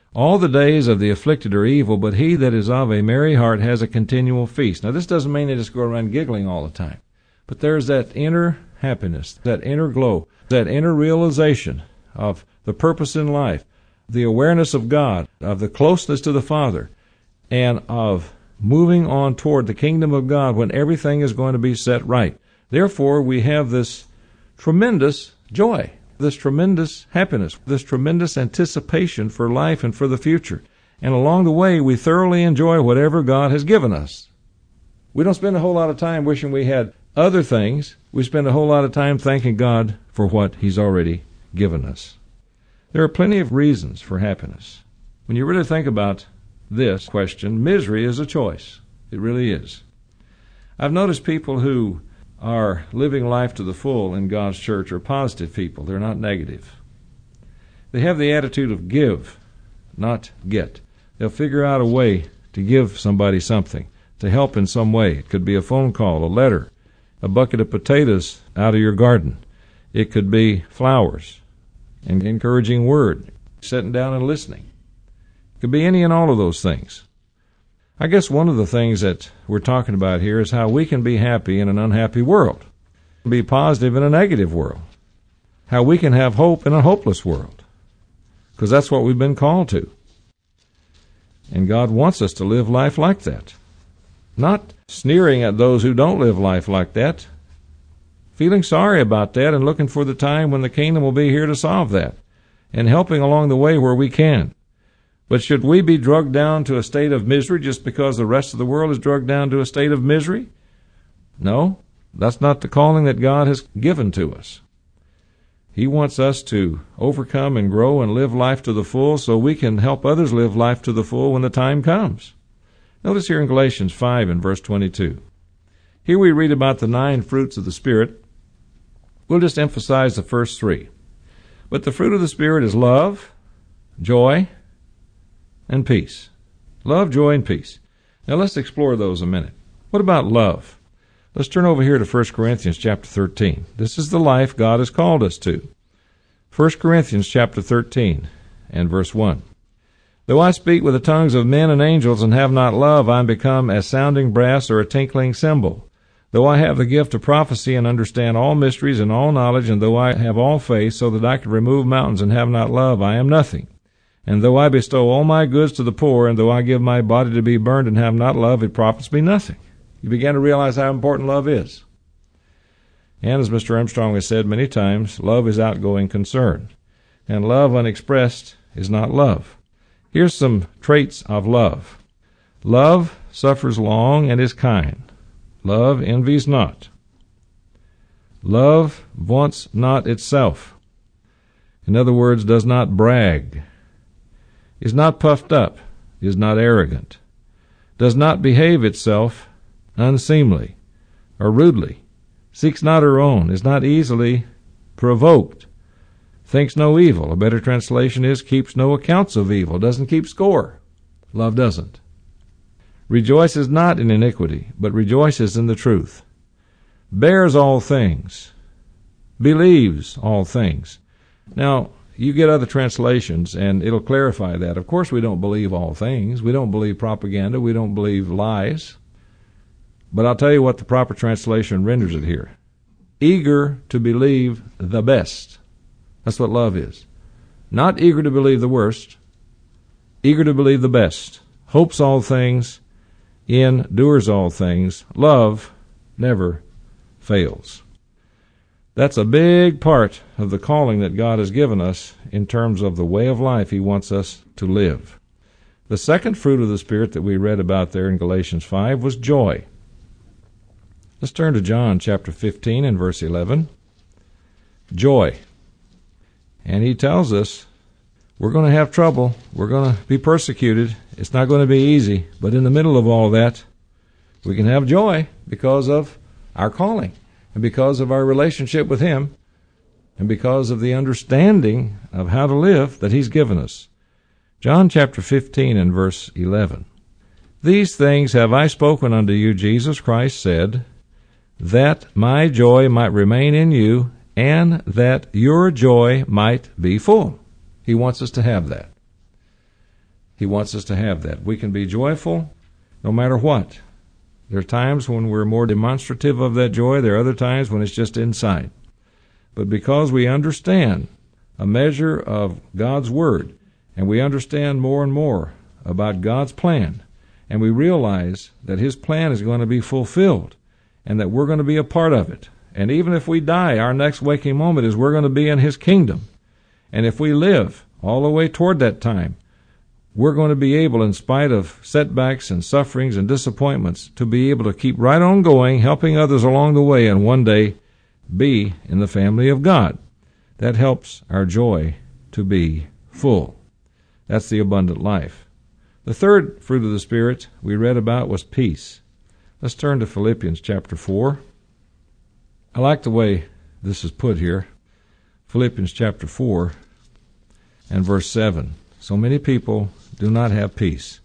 All the days of the afflicted are evil, but he that is of a merry heart has a continual feast. Now, this doesn't mean they just go around giggling all the time, but there's that inner happiness, that inner glow, that inner realization of the purpose in life, the awareness of God, of the closeness to the Father, and of moving on toward the kingdom of God when everything is going to be set right. Therefore, we have this tremendous joy, this tremendous happiness, this tremendous anticipation for life and for the future. And along the way, we thoroughly enjoy whatever God has given us. We don't spend a whole lot of time wishing we had other things. We spend a whole lot of time thanking God for what He's already given us. There are plenty of reasons for happiness. When you really think about this question, misery is a choice. It really is. I've noticed people who are living life to the full in God's church are positive people. They're not negative. They have the attitude of give, not get. They'll figure out a way to give somebody something, to help in some way. It could be a phone call, a letter, a bucket of potatoes out of your garden. It could be flowers, an encouraging word, sitting down and listening. It could be any and all of those things. I guess one of the things that we're talking about here is how we can be happy in an unhappy world, be positive in a negative world, how we can have hope in a hopeless world, because that's what we've been called to. And God wants us to live life like that, not sneering at those who don't live life like that, feeling sorry about that and looking for the time when the kingdom will be here to solve that, and helping along the way where we can. But should we be drugged down to a state of misery just because the rest of the world is drugged down to a state of misery? No, that's not the calling that God has given to us. He wants us to overcome and grow and live life to the full so we can help others live life to the full when the time comes. Notice here in Galatians 5 and verse 22. Here we read about the 9 fruits of the Spirit. We'll just emphasize the first 3. But the fruit of the Spirit is love, joy, and peace. Love, joy, and peace. Now let's explore those a minute. What about love? Let's turn over here to 1 Corinthians chapter 13. This is the life God has called us to. 1 Corinthians chapter 13 and verse 1. Though I speak with the tongues of men and angels and have not love, I am become as sounding brass or a tinkling cymbal. Though I have the gift of prophecy and understand all mysteries and all knowledge, and though I have all faith so that I could remove mountains and have not love, I am nothing. And though I bestow all my goods to the poor, and though I give my body to be burned and have not love, it profits me nothing. You begin to realize how important love is. And as Mr. Armstrong has said many times, love is outgoing concern. And love unexpressed is not love. Here's some traits of love. Love suffers long and is kind. Love envies not. Love vaunts not itself. In other words, does not brag. Is not puffed up, is not arrogant, does not behave itself unseemly or rudely, seeks not her own, is not easily provoked, thinks no evil. A better translation is keeps no accounts of evil, doesn't keep score. Love doesn't. Rejoices not in iniquity, but rejoices in the truth. Bears all things, believes all things. Now, you get other translations, and it'll clarify that. Of course, we don't believe all things. We don't believe propaganda. We don't believe lies. But I'll tell you what the proper translation renders it here. Eager to believe the best. That's what love is. Not eager to believe the worst. Eager to believe the best. Hopes all things. Endures all things. Love never fails. That's a big part of the calling that God has given us in terms of the way of life He wants us to live. The second fruit of the Spirit that we read about there in Galatians 5 was joy. Let's turn to John chapter 15 and verse 11. Joy. And he tells us we're going to have trouble. We're going to be persecuted. It's not going to be easy. But in the middle of all that, we can have joy because of our calling, and because of our relationship with Him, and because of the understanding of how to live that He's given us. John chapter 15 and verse 11. These things have I spoken unto you, Jesus Christ said, that my joy might remain in you, and that your joy might be full. He wants us to have that. He wants us to have that. We can be joyful no matter what. There are times when we're more demonstrative of that joy. There are other times when it's just inside. But because we understand a measure of God's Word, and we understand more and more about God's plan, and we realize that His plan is going to be fulfilled, and that we're going to be a part of it. And even if we die, our next waking moment is we're going to be in His kingdom. And if we live all the way toward that time, we're going to be able, in spite of setbacks and sufferings and disappointments, to be able to keep right on going, helping others along the way, and one day be in the family of God. That helps our joy to be full. That's the abundant life. The third fruit of the Spirit we read about was peace. Let's turn to Philippians chapter 4. I like the way this is put here. Philippians chapter 4 and verse 7. So many people do not have peace.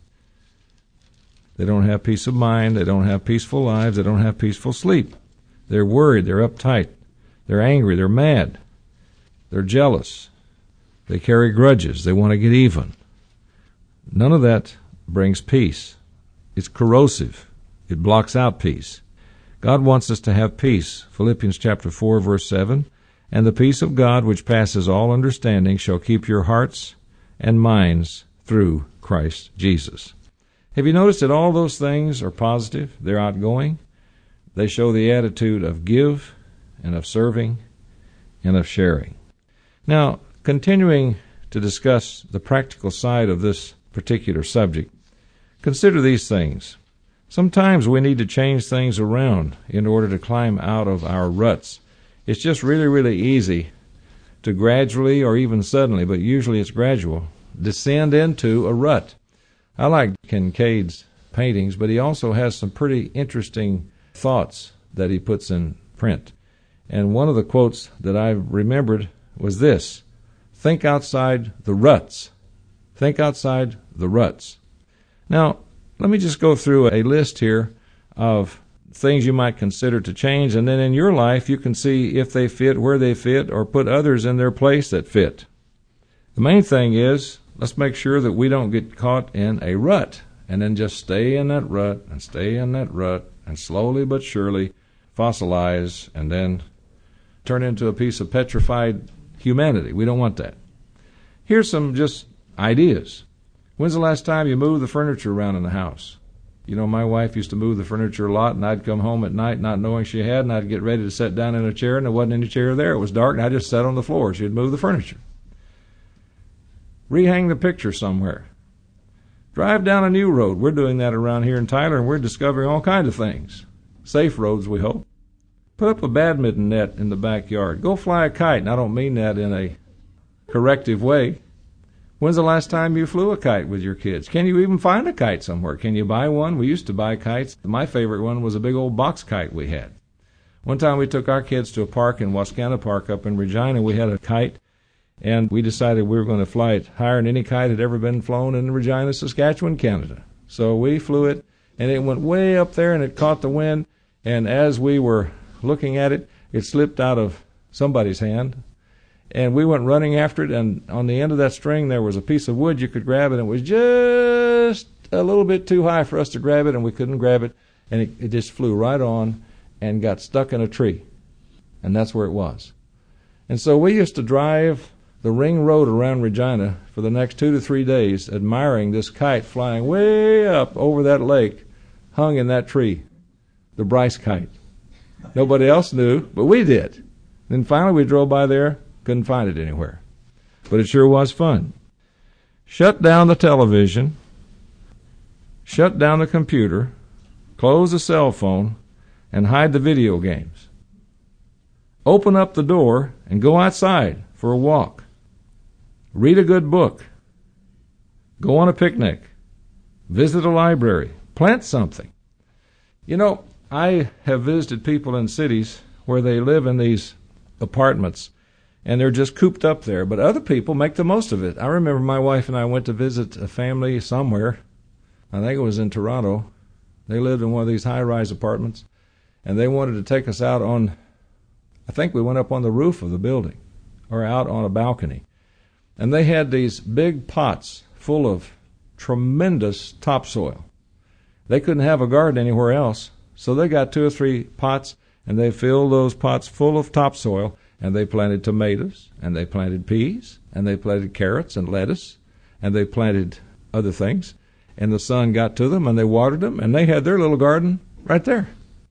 They don't have peace of mind. They don't have peaceful lives. They don't have peaceful sleep. They're worried. They're uptight. They're angry. They're mad. They're jealous. They carry grudges. They want to get even. None of that brings peace. It's corrosive. It blocks out peace. God wants us to have peace. Philippians chapter 4, verse 7. And the peace of God, which passes all understanding, shall keep your hearts and minds through Christ Jesus. Have you noticed that all those things are positive? They're outgoing. They show the attitude of give and of serving and of sharing. Now, continuing to discuss the practical side of this particular subject, consider these things. Sometimes we need to change things around in order to climb out of our ruts. It's just really, really easy to gradually or even suddenly, but usually it's gradual, descend into a rut. I like Kincaid's paintings, but he also has some pretty interesting thoughts that he puts in print. And one of the quotes that I remembered was this: think outside the ruts. Think outside the ruts. Now, let me just go through a list here of things you might consider to change, and then in your life you can see if they fit, where they fit, or put others in their place that fit. The main thing is, let's make sure that we don't get caught in a rut and then just stay in that rut and stay in that rut and slowly but surely fossilize and then turn into a piece of petrified humanity. We don't want that. Here's some just ideas. When's the last time you moved the furniture around in the house? You know, my wife used to move the furniture a lot, and I'd come home at night not knowing she had, and I'd get ready to sit down in a chair, and there wasn't any chair there. It was dark, and I just sat on the floor. She'd move the furniture. Rehang the picture somewhere. Drive down a new road. We're doing that around here in Tyler, and we're discovering all kinds of things. Safe roads, we hope. Put up a badminton net in the backyard. Go fly a kite, and I don't mean that in a corrective way. When's the last time you flew a kite with your kids? Can you even find a kite somewhere? Can you buy one? We used to buy kites. My favorite one was a big old box kite we had. One time we took our kids to a park in Wascana Park up in Regina. We had a kite, and we decided we were going to fly it higher than any kite had ever been flown in Regina, Saskatchewan, Canada. So we flew it, and it went way up there, and it caught the wind, and as we were looking at it, it slipped out of somebody's hand. And we went running after it, and on the end of that string there was a piece of wood you could grab, and it was just a little bit too high for us to grab it, and we couldn't grab it, and it just flew right on and got stuck in a tree. And that's where it was. And so we used to drive the ring road around Regina for the next 2 to 3 days, admiring this kite flying way up over that lake, hung in that tree, the Bryce kite. Nobody else knew, but we did. Then finally we drove by there. Couldn't find it anywhere. But it sure was fun. Shut down the television, shut down the computer, close the cell phone, and hide the video games. Open up the door and go outside for a walk. Read a good book. Go on a picnic. Visit a library. Plant something. You know, I have visited people in cities where they live in these apartments, and they're just cooped up there. But other people make the most of it. I remember my wife and I went to visit a family somewhere. I think it was in Toronto. They lived in one of these high-rise apartments, and they wanted to take us out on, I think we went up on the roof of the building, or out on a balcony. And they had these big pots full of tremendous topsoil. They couldn't have a garden anywhere else, so they got 2 or 3 pots, and they filled those pots full of topsoil, and they planted tomatoes, and they planted peas, and they planted carrots and lettuce, and they planted other things, and the sun got to them, and they watered them, and they had their little garden right there.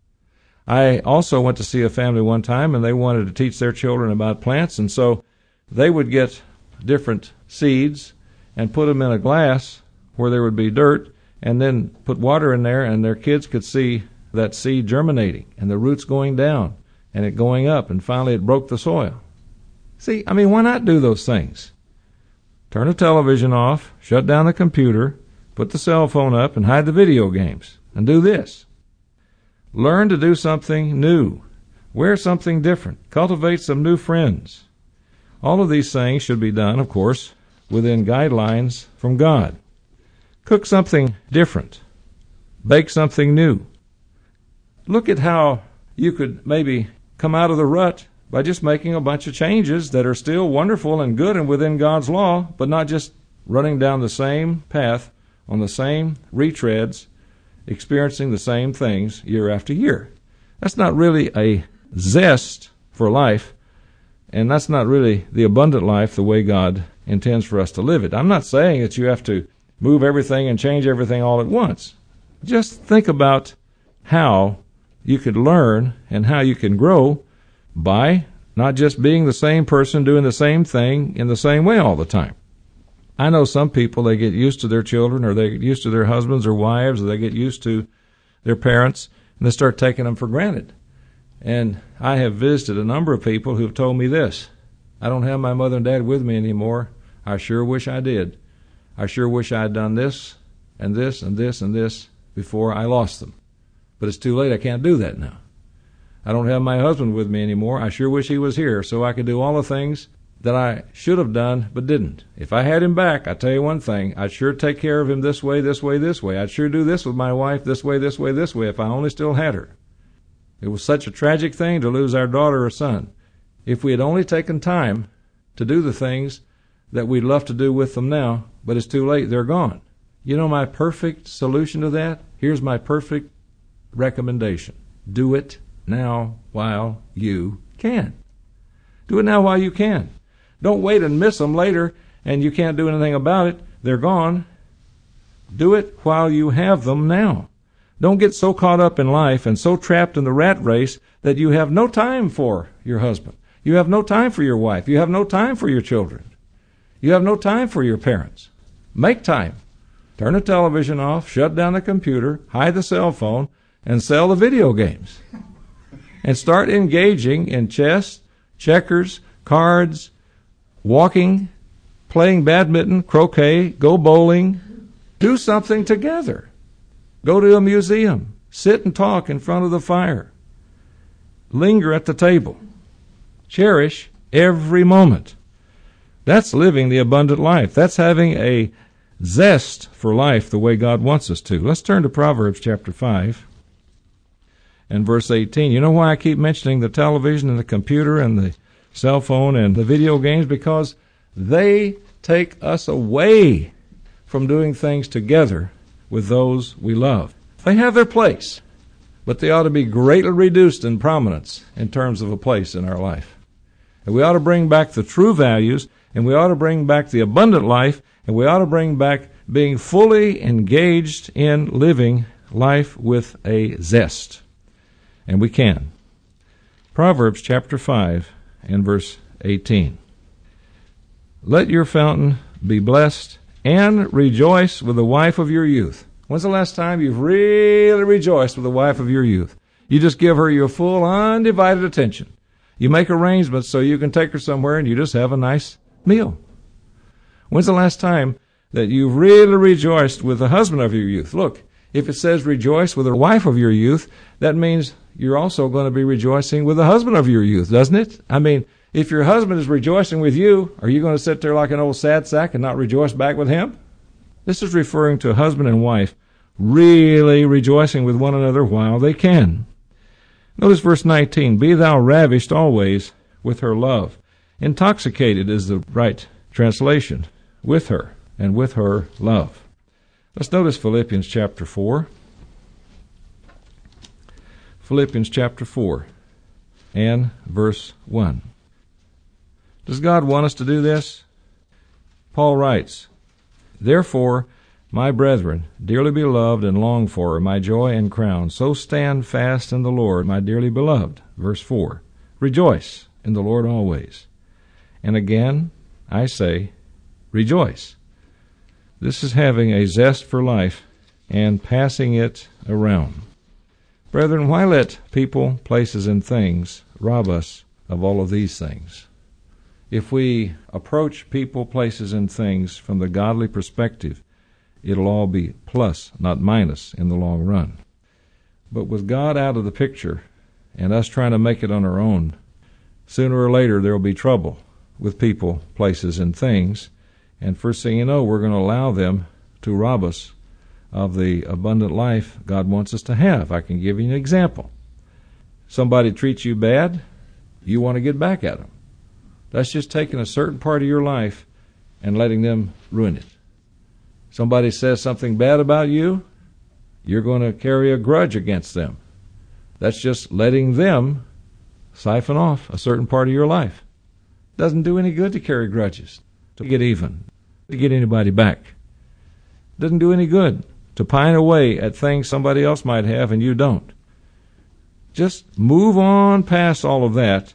I also went to see a family one time, and they wanted to teach their children about plants, and so they would get different seeds and put them in a glass where there would be dirt, and then put water in there, and their kids could see that seed germinating, and the roots going down, and it going up, and finally it broke the soil. See, I mean, why not do those things? Turn the television off, shut down the computer, put the cell phone up, and hide the video games, and do this. Learn to do something new. Wear something different. Cultivate some new friends. All of these things should be done, of course, within guidelines from God. Cook something different. Bake something new. Look at how you could maybe come out of the rut by just making a bunch of changes that are still wonderful and good and within God's law, but not just running down the same path on the same retreads, experiencing the same things year after year. That's not really a zest for life, and that's not really the abundant life the way God intends for us to live it. I'm not saying that you have to move everything and change everything all at once. Just think about how you could learn and how you can grow by not just being the same person doing the same thing in the same way all the time. I know some people, they get used to their children, or they get used to their husbands or wives, or they get used to their parents, and they start taking them for granted. And I have visited a number of people who have told me this: I don't have my mother and dad with me anymore. I sure wish I did. I sure wish I had done this and this and this and this before I lost them. But it's too late. I can't do that now. I don't have my husband with me anymore. I sure wish he was here so I could do all the things that I should have done but didn't. If I had him back, I tell you one thing, I'd sure take care of him this way, this way, this way. I'd sure do this with my wife this way, this way, this way if I only still had her. It was such a tragic thing to lose our daughter or son. If we had only taken time to do the things that we'd love to do with them now, but it's too late, they're gone. You know my perfect solution to that? Here's my perfect recommendation. Do it now while you can. Do it now while you can. Don't wait and miss them later and you can't do anything about it. They're gone. Do it while you have them now. Don't get so caught up in life and so trapped in the rat race that you have no time for your husband. You have no time for your wife. You have no time for your children. You have no time for your parents. Make time. Turn the television off, shut down the computer, hide the cell phone, and sell the video games. And start engaging in chess, checkers, cards, walking, playing badminton, croquet, go bowling. Do something together. Go to a museum. Sit and talk in front of the fire. Linger at the table. Cherish every moment. That's living the abundant life. That's having a zest for life the way God wants us to. Let's turn to Proverbs chapter 5 and verse 18. You know why I keep mentioning the television and the computer and the cell phone and the video games? Because they take us away from doing things together with those we love. They have their place, but they ought to be greatly reduced in prominence in terms of a place in our life. And we ought to bring back the true values, and we ought to bring back the abundant life, and we ought to bring back being fully engaged in living life with a zest. And we can. Proverbs chapter 5 and verse 18. Let your fountain be blessed, and rejoice with the wife of your youth. When's the last time you've really rejoiced with the wife of your youth? You just give her your full, undivided attention. You make arrangements so you can take her somewhere and you just have a nice meal. When's the last time that you've really rejoiced with the husband of your youth? Look, if it says rejoice with the wife of your youth, that means you're also going to be rejoicing with the husband of your youth, doesn't it? I mean, if your husband is rejoicing with you, are you going to sit there like an old sad sack and not rejoice back with him? This is referring to a husband and wife really rejoicing with one another while they can. Notice verse 19, be thou ravished always with her love. Intoxicated is the right translation, with her and with her love. Let's notice Philippians chapter 4. Philippians chapter 4 and verse 1. Does God want us to do this? Paul writes, "Therefore, my brethren, dearly beloved and longed for, my joy and crown, so stand fast in the Lord, my dearly beloved." Verse 4. "Rejoice in the Lord always. And again, I say, rejoice." This is having a zest for life and passing it around. Brethren, why let people, places, and things rob us of all of these things? If we approach people, places, and things from the godly perspective, it'll all be plus, not minus, in the long run. But with God out of the picture and us trying to make it on our own, sooner or later there will be trouble with people, places, and things. And first thing you know, we're going to allow them to rob us of the abundant life God wants us to have. I can give you an example. Somebody treats you bad, you want to get back at them. That's just taking a certain part of your life and letting them ruin it. Somebody says something bad about you, you're going to carry a grudge against them. That's just letting them siphon off a certain part of your life. Doesn't do any good to carry grudges, to get even, to get anybody back. Doesn't do any good to pine away at things somebody else might have and you don't. Just move on past all of that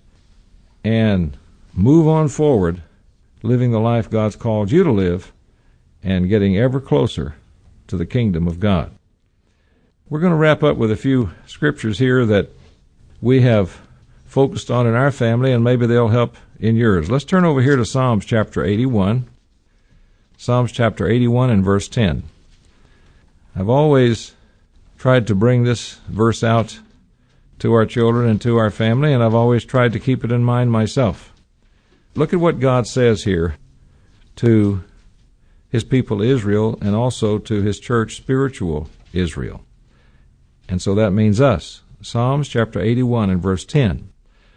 and move on forward, living the life God's called you to live and getting ever closer to the kingdom of God. We're going to wrap up with a few scriptures here that we have focused on in our family, and maybe they'll help in yours. Let's turn over here to Psalms chapter 81. Psalms chapter 81 and verse 10. I've always tried to bring this verse out to our children and to our family, and I've always tried to keep it in mind myself. Look at what God says here to his people Israel and also to his church, spiritual Israel. And so that means us. Psalms chapter 81 and verse 10.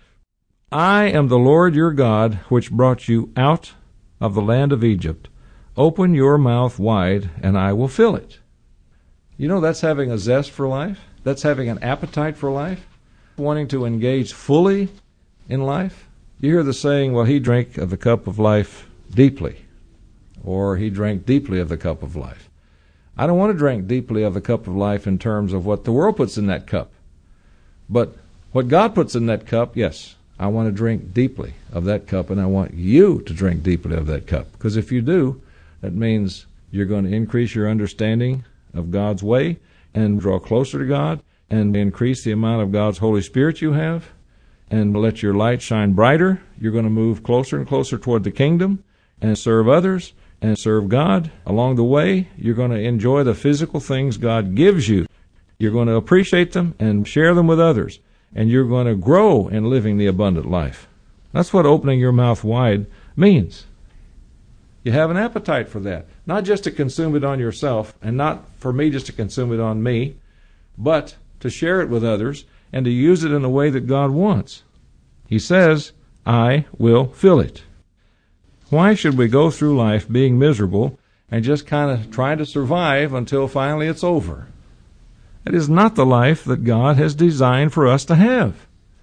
"I am the Lord your God, which brought you out of the land of Egypt. Open your mouth wide, and I will fill it." You know, that's having a zest for life. That's having an appetite for life. Wanting to engage fully in life. You hear the saying, well, he drank of the cup of life deeply. Or he drank deeply of the cup of life. I don't want to drink deeply of the cup of life in terms of what the world puts in that cup. But what God puts in that cup, yes, I want to drink deeply of that cup, and I want you to drink deeply of that cup. Because if you do, that means you're going to increase your understanding of God's way and draw closer to God and increase the amount of God's Holy Spirit you have and let your light shine brighter. You're going to move closer and closer toward the kingdom and serve others and serve God. Along the way, you're going to enjoy the physical things God gives you. You're going to appreciate them and share them with others. And you're going to grow in living the abundant life. That's what opening your mouth wide means. You have an appetite for that. Not just to consume it on yourself, and not for me just to consume it on me, but to share it with others and to use it in the way that God wants. He says, I will fill it. Why should we go through life being miserable and just kind of trying to survive until finally it's over? It is not the life that God has designed for us to have.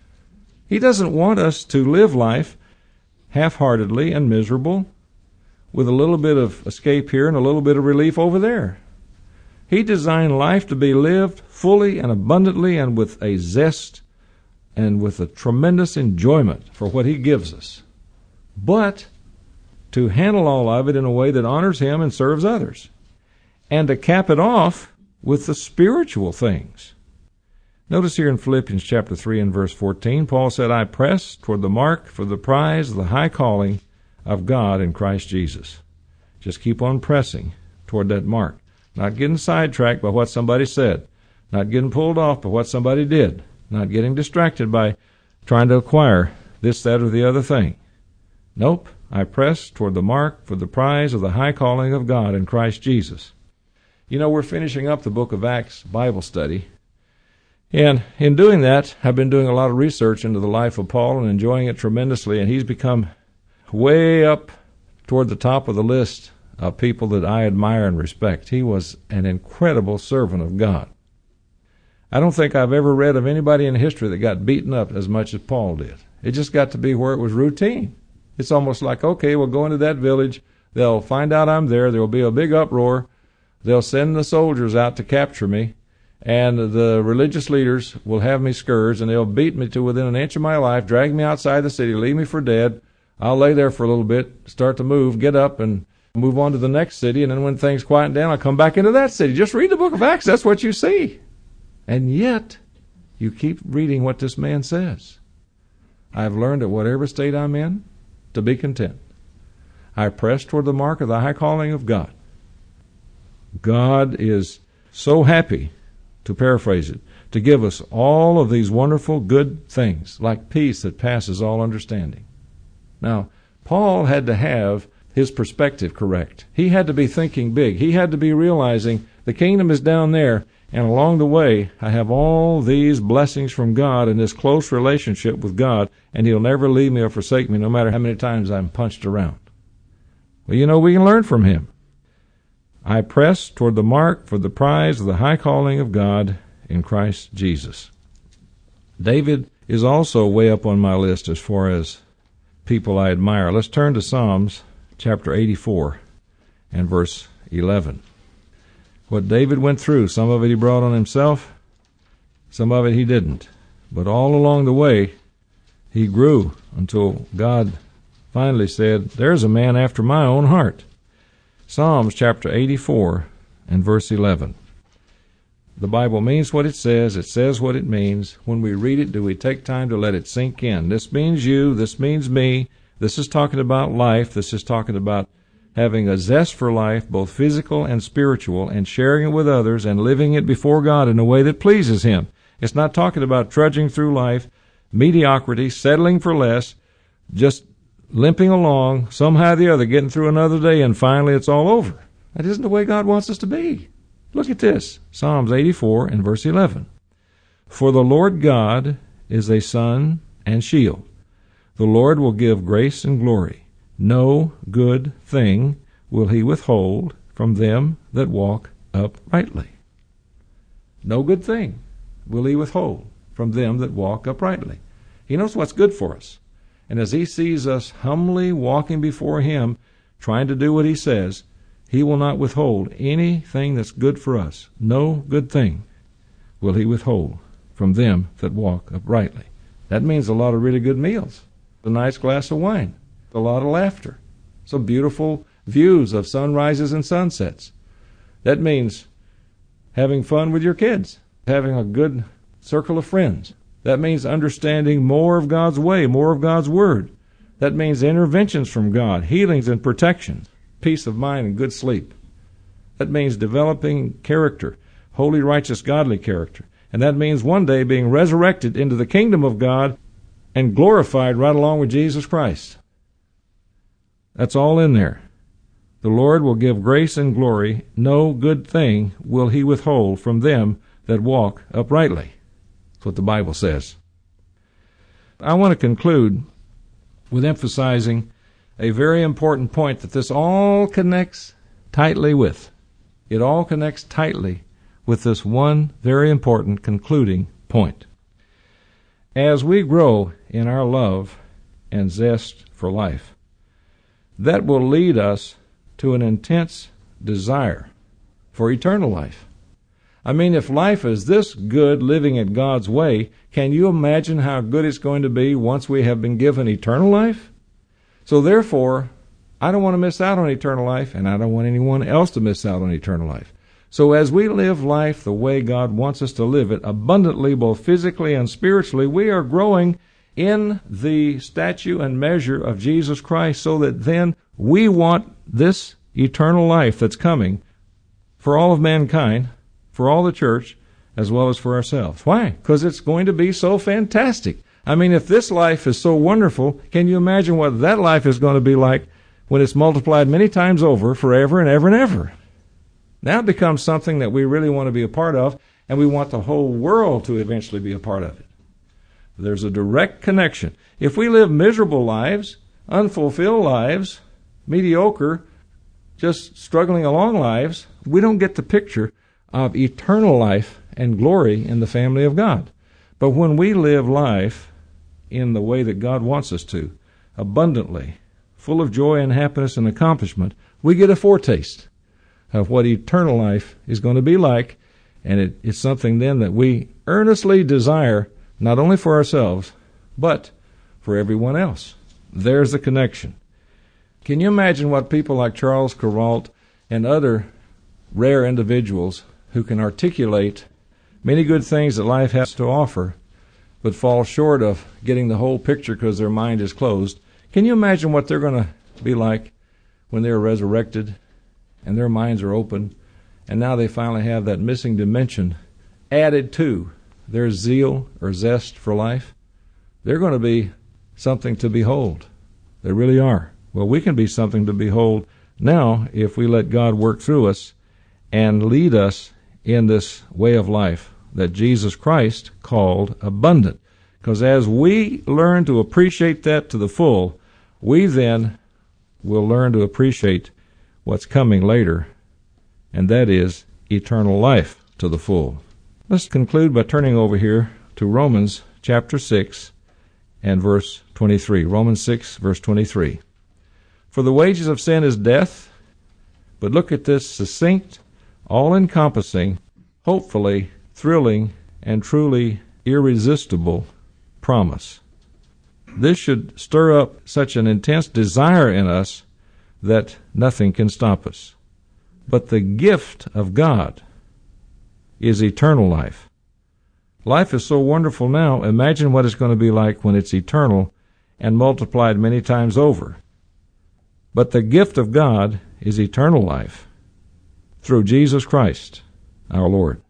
He doesn't want us to live life half-heartedly and miserable with a little bit of escape here and a little bit of relief over there. He designed life to be lived fully and abundantly and with a zest and with a tremendous enjoyment for what He gives us. But to handle all of it in a way that honors Him and serves others. And to cap it off with the spiritual things. Notice here in Philippians chapter 3 and verse 14, Paul said, I press toward the mark for the prize of the high calling of God in Christ Jesus. Just keep on pressing toward that mark. Not getting sidetracked by what somebody said. Not getting pulled off by what somebody did. Not getting distracted by trying to acquire this, that, or the other thing. Nope. I press toward the mark for the prize of the high calling of God in Christ Jesus. You know, we're finishing up the book of Acts Bible study. And in doing that, I've been doing a lot of research into the life of Paul and enjoying it tremendously. And he's become way up toward the top of the list people that I admire and respect. He was an incredible servant of God. I don't think I've ever read of anybody in history that got beaten up as much as Paul did. It just got to be where it was routine. It's almost like, okay, we'll go into that village. They'll find out I'm there. There will be a big uproar. They'll send the soldiers out to capture me, and the religious leaders will have me scourged, and they'll beat me to within an inch of my life, drag me outside the city, leave me for dead. I'll lay there for a little bit, start to move, get up, and move on to the next city, and then when things quieten down, I'll come back into that city. Just read the book of Acts. That's what you see. And yet, you keep reading what this man says. I've learned at whatever state I'm in to be content. I press toward the mark of the high calling of God. God is so happy, to paraphrase it, to give us all of these wonderful good things, like peace that passes all understanding. Now, Paul had to have his perspective correct. He had to be thinking big. He had to be realizing the kingdom is down there, and along the way, I have all these blessings from God and this close relationship with God, and He'll never leave me or forsake me, no matter how many times I'm punched around. Well, you know, we can learn from him. I press toward the mark for the prize of the high calling of God in Christ Jesus. David is also way up on my list as far as people I admire. Let's turn to Psalms chapter 84 and verse 11. What David went through, some of it he brought on himself, some of it he didn't. But all along the way, he grew until God finally said, there's a man after my own heart. Psalms chapter 84 and verse 11. The Bible means what it says what it means. When we read it, do we take time to let it sink in? This means you, this means me. This is talking about life. This is talking about having a zest for life, both physical and spiritual, and sharing it with others and living it before God in a way that pleases Him. It's not talking about trudging through life, mediocrity, settling for less, just limping along, somehow or the other, getting through another day, and finally it's all over. That isn't the way God wants us to be. Look at this, Psalms 84 and verse 11. For the Lord God is a sun and shield. The Lord will give grace and glory. No good thing will He withhold from them that walk uprightly. No good thing will He withhold from them that walk uprightly. He knows what's good for us. And as He sees us humbly walking before Him, trying to do what He says, He will not withhold anything that's good for us. No good thing will He withhold from them that walk uprightly. That means a lot of really good meals, a nice glass of wine, a lot of laughter, some beautiful views of sunrises and sunsets. That means having fun with your kids, having a good circle of friends. That means understanding more of God's way, more of God's Word. That means interventions from God, healings and protections, peace of mind and good sleep. That means developing character, holy, righteous, godly character. And that means one day being resurrected into the kingdom of God and glorified right along with Jesus Christ. That's all in there. The Lord will give grace and glory. No good thing will He withhold from them that walk uprightly. That's what the Bible says. I want to conclude with emphasizing a very important point that this all connects tightly with. It all connects tightly with this one very important concluding point. As we grow in our love and zest for life, that will lead us to an intense desire for eternal life. I mean, if life is this good living it God's way, can you imagine how good it's going to be once we have been given eternal life? So therefore, I don't want to miss out on eternal life, and I don't want anyone else to miss out on eternal life. So as we live life the way God wants us to live it, abundantly, both physically and spiritually, we are growing in the stature and measure of Jesus Christ, so that then we want this eternal life that's coming for all of mankind, for all the church, as well as for ourselves. Why? Because it's going to be so fantastic. I mean, if this life is so wonderful, can you imagine what that life is going to be like when it's multiplied many times over, forever and ever and ever? Now it becomes something that we really want to be a part of, and we want the whole world to eventually be a part of it. There's a direct connection. If we live miserable lives, unfulfilled lives, mediocre, just struggling along lives, we don't get the picture of eternal life and glory in the family of God. But when we live life in the way that God wants us to, abundantly, full of joy and happiness and accomplishment, we get a foretaste of what eternal life is going to be like, and it's something then that we earnestly desire, not only for ourselves, but for everyone else. There's the connection. Can you imagine what people like Charles Kuralt and other rare individuals who can articulate many good things that life has to offer, but fall short of getting the whole picture because their mind is closed? Can you imagine what they're going to be like when they're resurrected and their minds are open, and now they finally have that missing dimension added to their zeal or zest for life? They're going to be something to behold. They really are. Well, we can be something to behold now if we let God work through us and lead us in this way of life that Jesus Christ called abundant. Because as we learn to appreciate that to the full, we then will learn to appreciate what's coming later, and that is eternal life to the full. Let's conclude by turning over here to Romans chapter 6 and verse 23. Romans 6, verse 23. For the wages of sin is death, but look at this succinct, all-encompassing, hopefully thrilling, and truly irresistible promise. This should stir up such an intense desire in us that nothing can stop us. But the gift of God is eternal life. Life is so wonderful now. Imagine what it's going to be like when it's eternal and multiplied many times over. But the gift of God is eternal life through Jesus Christ, our Lord.